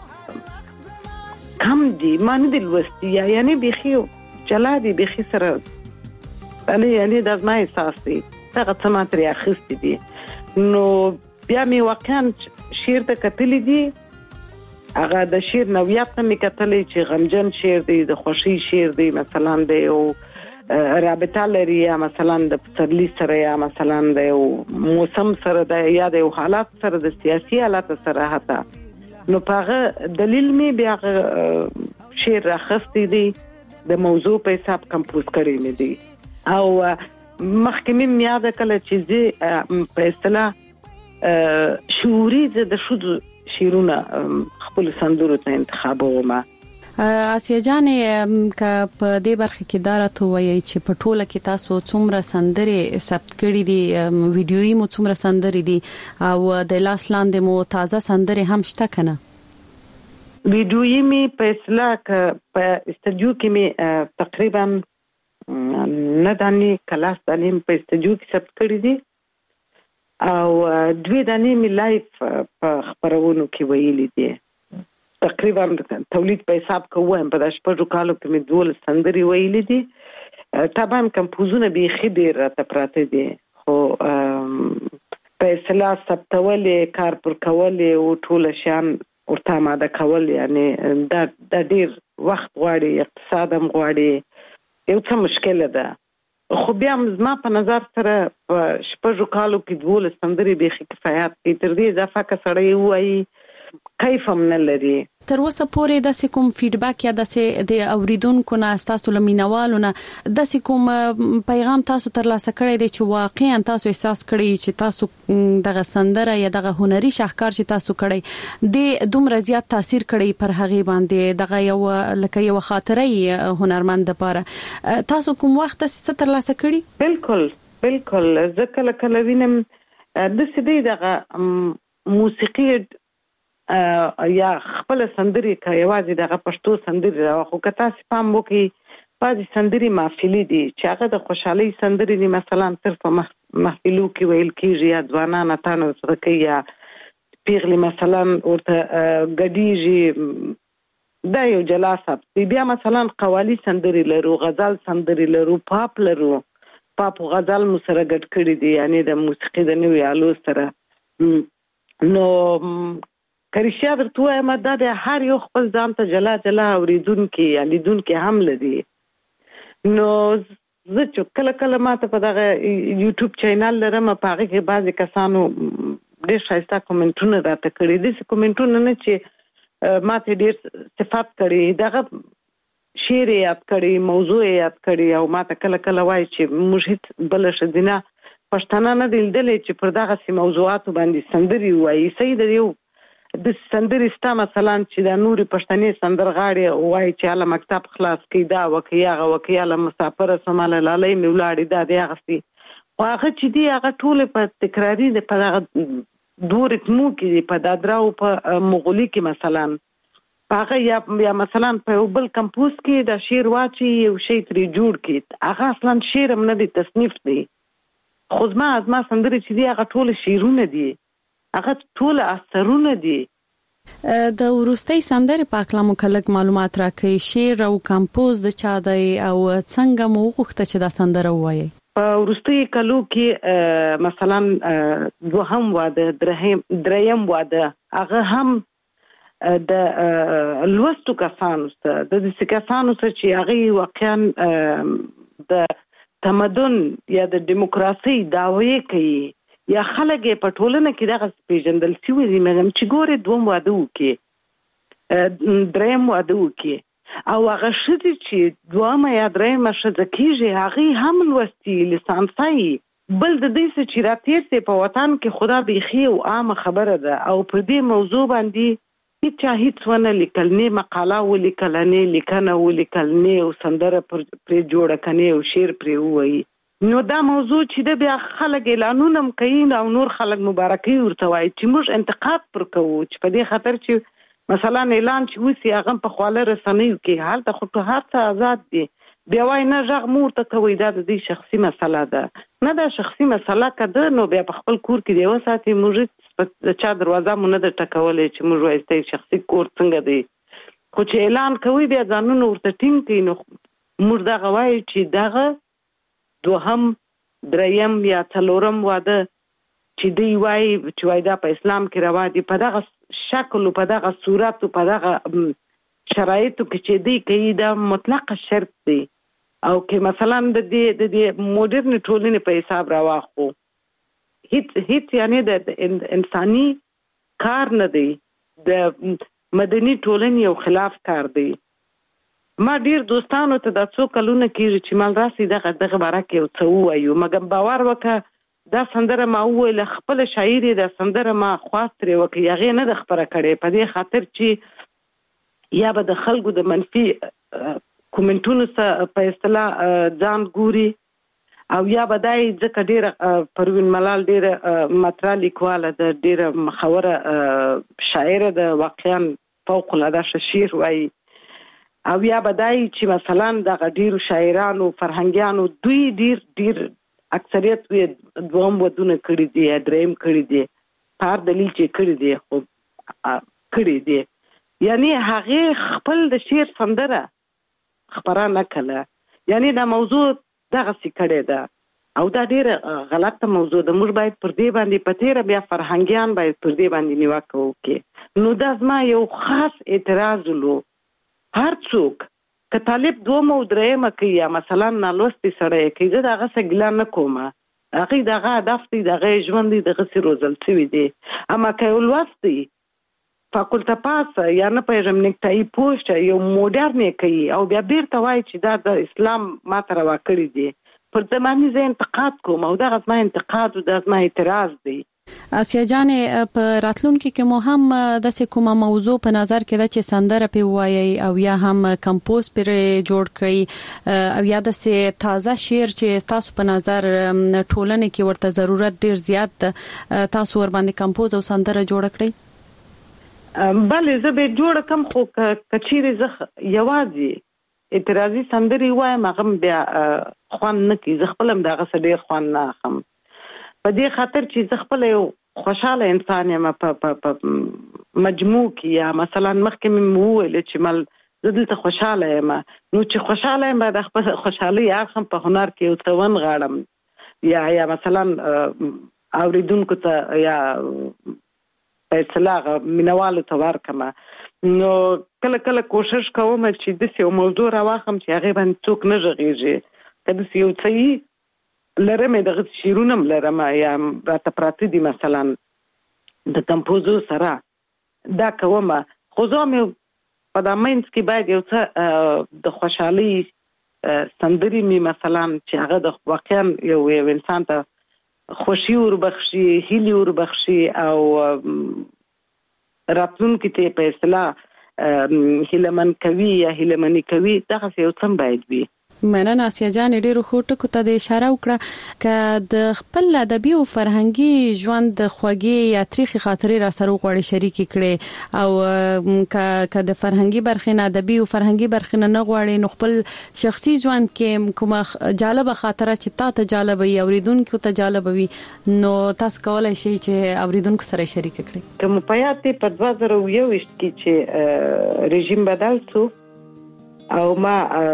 کې کم دي ما نه دي لوستي یا یعنی بيخي چلا دي بيخي سره انا یعنی دا ما احساس دي هغه څه ما ترې اخیستي دي نو بیا مې واقعا شعر ته کتلې دي هغه د شعر نوعیت ته مې کتلې چې غمجن شعر دی د خوشي شعر دی مثلا د یو رابطه لري یا مثلا د پسرلی سره یا مثلا د یو موسم سره د یا د یو حالات سره د سیاسي حالات سره حتی نو په دلیل مې بیا شعر راخستی دی د موضوع په حساب کمپوز کړی مې دی او مخکې مې یاد کړل چې زه په اصطلاح شعوري د شود شیرونه خپل سندرو ته انتخابوم. آسیا جانې ک په دې برخه کې دارته وایي چې په ټوله کې تاسو څومره سندرې ثبت کړې دي، ویډیويي مو څومره سندرې دي او د لاس لاندې مو تازه سندرې هم شته کنه؟ ویډیويي می په اصطلاح ک په استودیو کې می تقریبا نه دانی کلاس دانی په استودیو کې ثبت کړې دي او دوی دانی می لایف په خبرونو کې ویلي دي. تقریبا تولید په حساب کوم په داش په کالو کې مې دول سندري ویلې دي. طبعا کمپوزونه به خبر راته پراته دي خو په اصطلاح ثبتولې کار پر کولې او ټول شان ورته ماده کول یعنی دا د ډیر وخت غواړي، اقتصاد هم غواړي، یو څه مشکله ده. خو بیا زما په نظر سره په شپږو کالو کې دول سندري به کفایت دي. تر دې اضافه که سړی وایي کیف هم نه لري. تر اوسه پورې د کوم فیډبیک یا د اوریدونکو نه تاسو لمینوالو نه د کوم پیغام تاسو ترلاسه کړی دی چې واقعا تاسو احساس کړی چې تاسو دغه سندره یا دغه هنري شاهکار چې تاسو کړی د دومره زیات تاثیر کړی پر هغه باندې دغه یو لکه یو خاطره هنرمند لپاره تاسو کوم وخت څه ترلاسه کړی؟ بالکل بالکل ځکه لکه وینم د سړي دغه موسیقي یا خپل سندري کوي واځي دغه پښتو سندري راخو کته سپام وکي بعضي سندري محفلي دي چې هغه د خوشحالي سندري دي، مثلا صرف محفلو کې ویل کیږي یا ځوانان اتانو سره کوي یا پیغلي مثلا ورته ګډيږي دا یو جلاسه. بیا مثلا قوالی سندري لرو، غزل سندري لرو، پاپ لرو، پاپ غزل مو سره ګډ کړی دي یعنی د موسیقي د نوې آلو سره. نو کریشیا درته وایم دا د هر یو خپل ځان ته جلا جلا اوریدونکو یا لیدونکو هم لري. نو زه چې کله کله ماته په دغه یوټیوب چینل لرم په هغه کې بعضی کسانو ډېر ښایسته کومنټونه راته کړي دي. کومنټونه نه چې ماته ډېر صفات کړي، دغه شعر یاد کړي، موضوع یاد کړي او ماته کله کله وایي چې موږ هیڅ بل شدینه پښتانه نه دلدلې چې پر دغه سي موضوعات باندې سندري وایي. سید یو د سندري ستا مثلا چې د نوري پښتنې سندرغاړي وایي چې اله مکتب خلاص کړي دا وکي هغه وکي اله مسافر سماله لالې میولاړي دا دی هغه هغه چې دی هغه ټول په تکراری د په دوه ریتمو کې په دادراو په مغولي کې مثلا هغه یا یا مثلا په بل کمپوز کې د شعر واچي یو شی ترې جوړ کړي هغه اصلا شعر هم نه دی، تصنیف دی. خو زما ازما سندري چې دی هغه ټول شعرونه دي، هغه ټول اثرونه دي. د ورستۍ سندرې په اړه مو کلک معلومات راکړئ، شعر او کمپوز د چا دی او څنګه مو وغوښته چې دا سندره ووایي؟ په ورستۍ کلو کې مثلا دوهم واده، درهم دریم واده هغه هم د لوستو کسانو سره د دې کسانو سره چې هغه واقعا د تمدن یا د دیموکراسي دعوی کوي یا خلک په ټولنه کې دغه پیژندل شوی دي. مګم چې ګوره دوم واده وکي، دریم واده وکي او هغه شدي چې دوامه یا دریم شته کیږي هغه هم لوستي لسانسای بل د دې چې راتیر سي په وطن کې خدا بيخي او عام خبره ده او په دې موضوع باندې هیڅ هیڅ ونه لیکل نه مقاله ولیکل نه لیکنه ولیکل نه او سندره پر جوړه کنه او شعر پر وایي. نو دا موضوع چې د بیا خلک اعلانونه کوي او نور خلک مبارکي ورته وایي چې موږ انتقاد پر کوو چې په دې خاطر چې مثلا اعلان چې وسی هغه په خواله رسنیو کې حالت خو هر څه آزاد دي. بیا وای نه ژغ مور ته کوي دا د دې شخصي مسله ده، نه دا شخصي مسله کده نو بیا په خپل کور کې دی وساتي. موږ د چا دروازه مونږ نه ټکولې چې موږ وایسته شخصي کور څنګه دی، خو چې اعلان کوي بیا ځانونه ورته ټینګ کوي. نو موږ دا غواړي چې دغه دوهم دریم یا څلورم واده چې دی وای چې وای دا په اسلام کې روا دي په دغه شکل او په دغه صورت او په دغه شرایطو کې چې دی کوي دا مطلق شرط دی او کې مثلا د دې د دې موډرن ټولنې په حساب راواخو هیڅ هیڅ یعنی د انساني کار نه دی، د مدني ټولنې یو خلاف کار دی. ما ډیر دوستانو ته د څو کلونه کېږي چې مال راسي دغه دغه باره کې یو څه ووایو، مګر باور وکړه دا سندره ما وویله، خپله شاعر یې دا سندره ما خواست ترې وکړي، هغې نه ده خپره کړې په دې خاطر چې یا به د خلکو د منفي کومنټونو څخه په اصطلاح ځان ګوري، او یا به دا یې ځکه ډېره پروین ملال ډېره مطرح لیکواله ده، ډېره مخوره شاعره ده، واقعا فوق العاده ښه شعر وایي، او یا به دا یې چې مثلا دغه ډېرو شاعرانو فرهنګیانو دوی ډېر ډېر اکثریت یې دوهم ودونه کړي دي یا دریم کړي دي، په هر دلیل چې کړي دي خو کړي دي، یعنی هغې خپل د شعر سندره خپره نه کړله، یعنی دا موضوع دغسې کړې ده او دا ډېره غلطه موضوع ده. موږ باید پر دې باندې په تېره بیا فرهنګیان باید پر دې باندې نیوکه وکړي. نو دا زما یو خاص اعتراض ولو، هر څوک که طالب دومه او دریمه کوي یا مثلا نالوستي سړی کوي، زه د هغه څه ګیله نه کومه، هغې د هغه هدف دی، د هغه ژوند دی، دغسې روزل شوي دي، اما که یو لوست دی فاکولته پاسه یا نه پوهېږم نیکټایي پوسټ یو موډرن یې کوي او بیا بیرته وایي چې دا د اسلام ماته روا کړي دي، پر زماني زه انتقاد کوم او دغه زما انتقاد او دا زما اعتراض دی. آسیا جانې په راتلونکي کې مو هم داسې کومه موضوع په نظر کې ده چې سندره پې ووایئ او یا هم کمپوز پرې جوړ کړئ او یا داسې تازه شعر چې تاسو په نظر ټولنې کې ورته ضرورت ډېر زیات ده، تاسو ور باندې کمپوز او سندره جوړه کړئ؟ بلې زه به جوړه کم، خو که چیرې زه یوازې اعتراضي سندرې وایم هغه بیا خوند نه کوي، زه خپله هم د هغه څه ډېر خوند نه اخلم، په دې خاطر چې زه خپله یو خوشحاله انسان یم په مجموع کې، یا مثلا مخکې مې وویل چې مل زه دلته خوشحاله یم، نو چې خوشحاله یم باید خپل خوشحالۍ اړخ هم په هنر کې یو څه ونغاړم، یا یا مثلا اورېدونکو ته یا په اصطلاح مینوالو ته ورکړم. نو کله کله کوشش کوم چې داسې یو موضوع راواخلم چې هغې باندې څوک نه غږېږي، که داسې یو څه یي لرم یې دغسې شعرونه هم لرم یا راته پراته دي مثلا د کمپوزو سره دا کومه، خو زه هم په دا منځ کې باید یو څه د خوشحالۍ سندرې مې مثلا چې هغه د واقعا یو یو انسان ته خوشي وربخشي، هیلې وربخشي او راتلونکي ته په اصطلاح هیلهمن کوي یا هیلهمني کوي، دغسې یو څه باید وي. مننه آسیا جانې، ډېرو ښو ټکو ته د اشاره وکړه. که د خپل ادبي او فرهنګي ژوند د خوږې یا تریخې خاطرې را سره وغواړې شریکې کړې، او که د فرهنګي برخې نه ادبي او فرهنګي برخې نه نه غواړې، نو خپل شخصي ژوند کې کومه جالبه خاطره چې تا ته جالبه وي، اورېدونکو ته جالبه وي، نو تاسو کولی شئ چې اورېدونکو سره شریکه کړئ. که مو په یاد دی په دوه زره اووه ویشت کې چې رژیم بدل شو او ما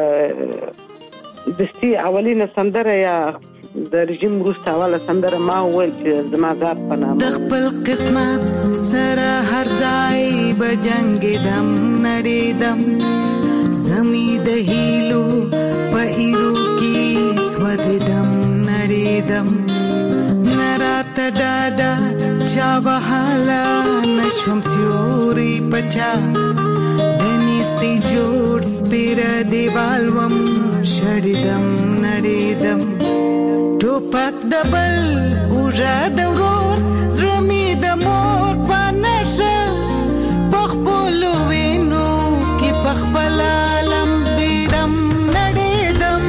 دستي اولینه سندره یا د رژیم وروسته اوله سندره ما وویل چې زما ذات په نامه د خپل قسمت سره هر ځای به جنګېدم نړېدم، زمي د هیلو په ایرو کې سوځېدم نړېدم، نه راته ډاډه چا وهاله نشوم سیوري پچا دنيستي جوړ سپیره دیوال وم شړېدم نړېدم، ټوپک د بل اوږه د ورور زړه مې د مور په نشه په خپلو وینو کې په خپله لمبېدم نړېدم،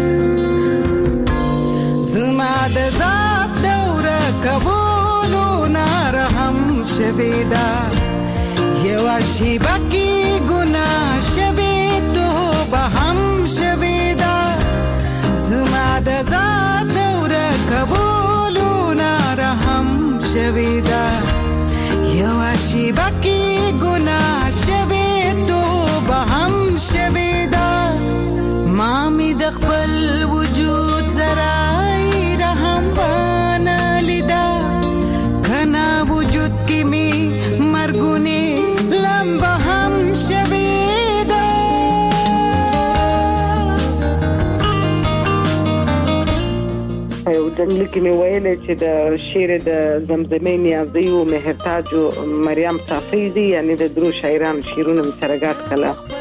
زما د ذات دوره کولو نارهم شوې ده، یوه شیبه کې ګناه شوې توبه هم شوې ده، زما د ذات دوره کولو نارهم شوې ده، یوه شیبه کې ګناه شوې توبه هم شوې ده، ما مې د خپل وجود ذرای رحم ونه لیده، کنا وجود کې مې مرګونې لمبه هم شوې ده. یو جنګل کې مې ویلې چې د شعر د زمزمې نیازي او مهرتاج او مریم صافی دي، یعنی د درو شاعرانو شعرونه مې سره ګډ کړل.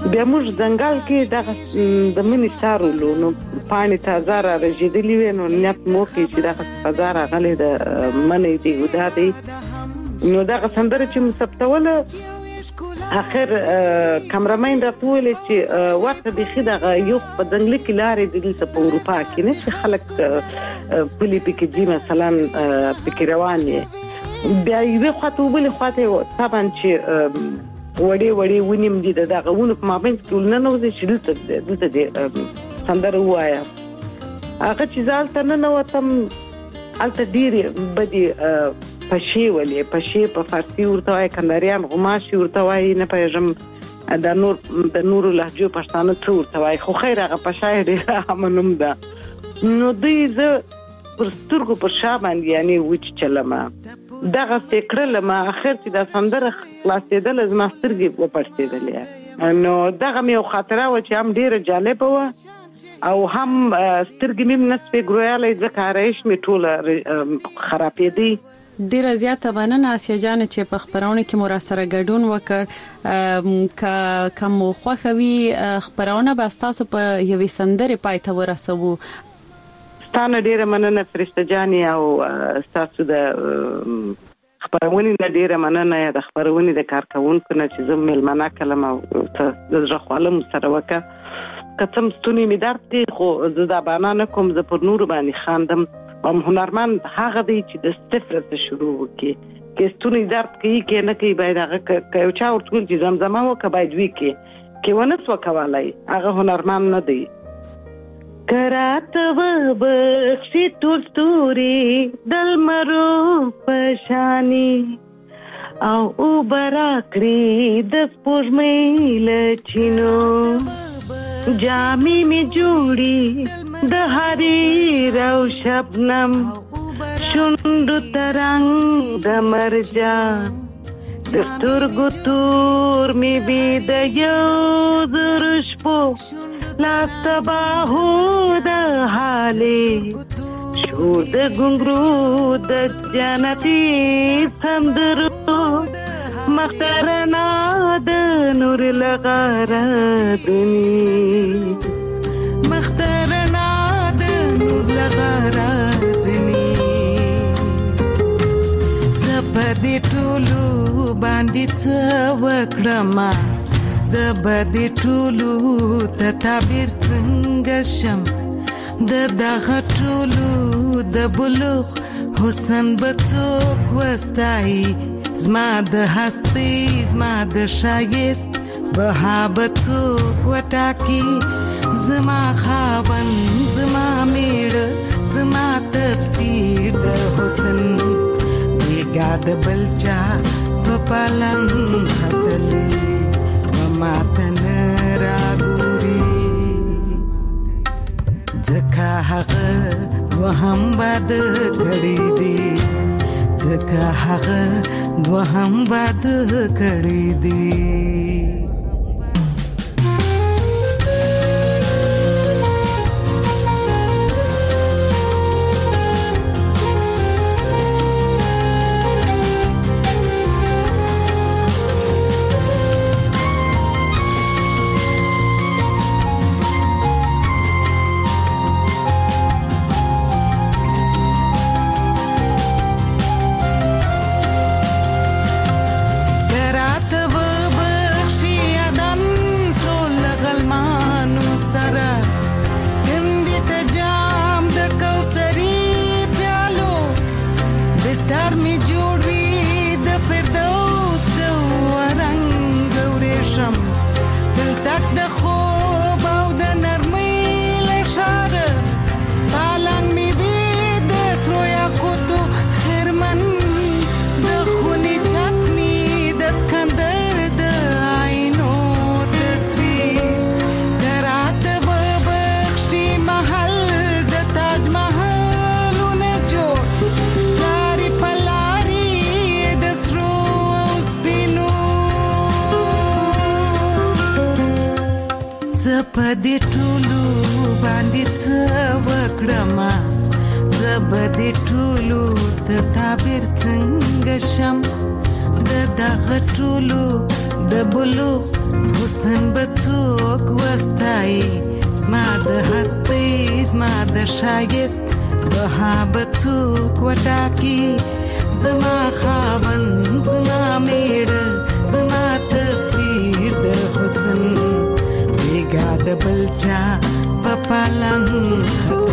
بیا موږ ځنګل کې د د منی سارولو نو پانی تازه را رژېدلی وي نو نیت مو کې چې دغه فضا راغلی د منی دی ودا دی نو دغه سندره چې مثبتوله اخر کامرامین راټول چې وخت د خدغه یو په ځنګل کې لارې د دلته په اروپا کې نه چې خلک پلی پکې دي مثلا پکې روان دي بیا یو خاطر بل خاطر طبعا چې وړي وړي ونیم دي دغه ونه په مابین کې ولنه نو چې دلته دلته دي سندره وایا هغه چې ځالته نه نوتم الته ډیره بدی پښې ولې پښې په فارسی ورته وای کندریان غماشي ورته وای نه پېژم د نور د نور لهجو پښتانه څو ورته وای خو خیر هغه پښای ډیره همنوم ده نو دې ز پر سترګو پر شابان یعنی وچ چلمه دغه فکر لما اخر چې د سندره خلاصېدل از ماسترګي په پړسېدل نو دغه مې خاطره و چې هم ډیره جالب و او هم سترګې مې نسبه ګرویاله ځکه رئیس می ټوله خرابې دي ډیره زیاته مننه آسیا جان چې په خبرونه کې مو را سره ګډون وکړ ک کوم خوخوي خبرونه به تاسو په یوې سندره پاتې ورسوو ستانه ډیره مننه فرشته جاني او تاسو د خبرونه نه ډیره مننه د خبرونه د کارکونکو نه چې زم ملمنه کلمه د ځخوالم سره وکا کتم ستونی می درد دی خو زدا بانانه کوم ز پر نور باندې خاندم ام هنرمند هغه دی چې د صفر ته شروع وکي کې ستونی درد کوي کې نه کوي باید هغه یو چا ورته چې زمزمه وکړي باید وی کې کې ونس وکوالای هغه هنرمند نه دی کرات و بخشی ټول ستوري دل مرو پشانی او او براکړي د سپوږمۍ لچینو جامي می جوړي د حریر او شبنم شوند ترنګ د مرجان د سترګو تور می بي د یو درشپو لاستباهو د حالې شور د ګنګرو د جنتي سمدرو مخترنا د نور لغارتنی مخترنا د نور لغارتنی زبدي ټولو باندې څه وکړم زبدي ټولو ته تعبیر څنګه شم د دغه ټولو د بلوغ حسن بڅوک وستای زما د هستی زما د شایست بها بڅوک وټاکی زما خاون زما میړه زما تفسیر د حسن بیګا د بلچا په پالنګ خطلې ماتن راګوري ځکه هغه دوهم باد کړی دی ځکه هغه دوهم باد کړی دی زبدي ټولو باندې څه وکړم زبدي ټولو ته تعبیر څنګه شم د دغه ټولو د بلوغ حسن بڅوک وستای زما د هستي زما د شایست بها بڅوک وټاکی زما خاوند زما میړه زما تفسیر د حسن بیګا د بلچا په پالنګ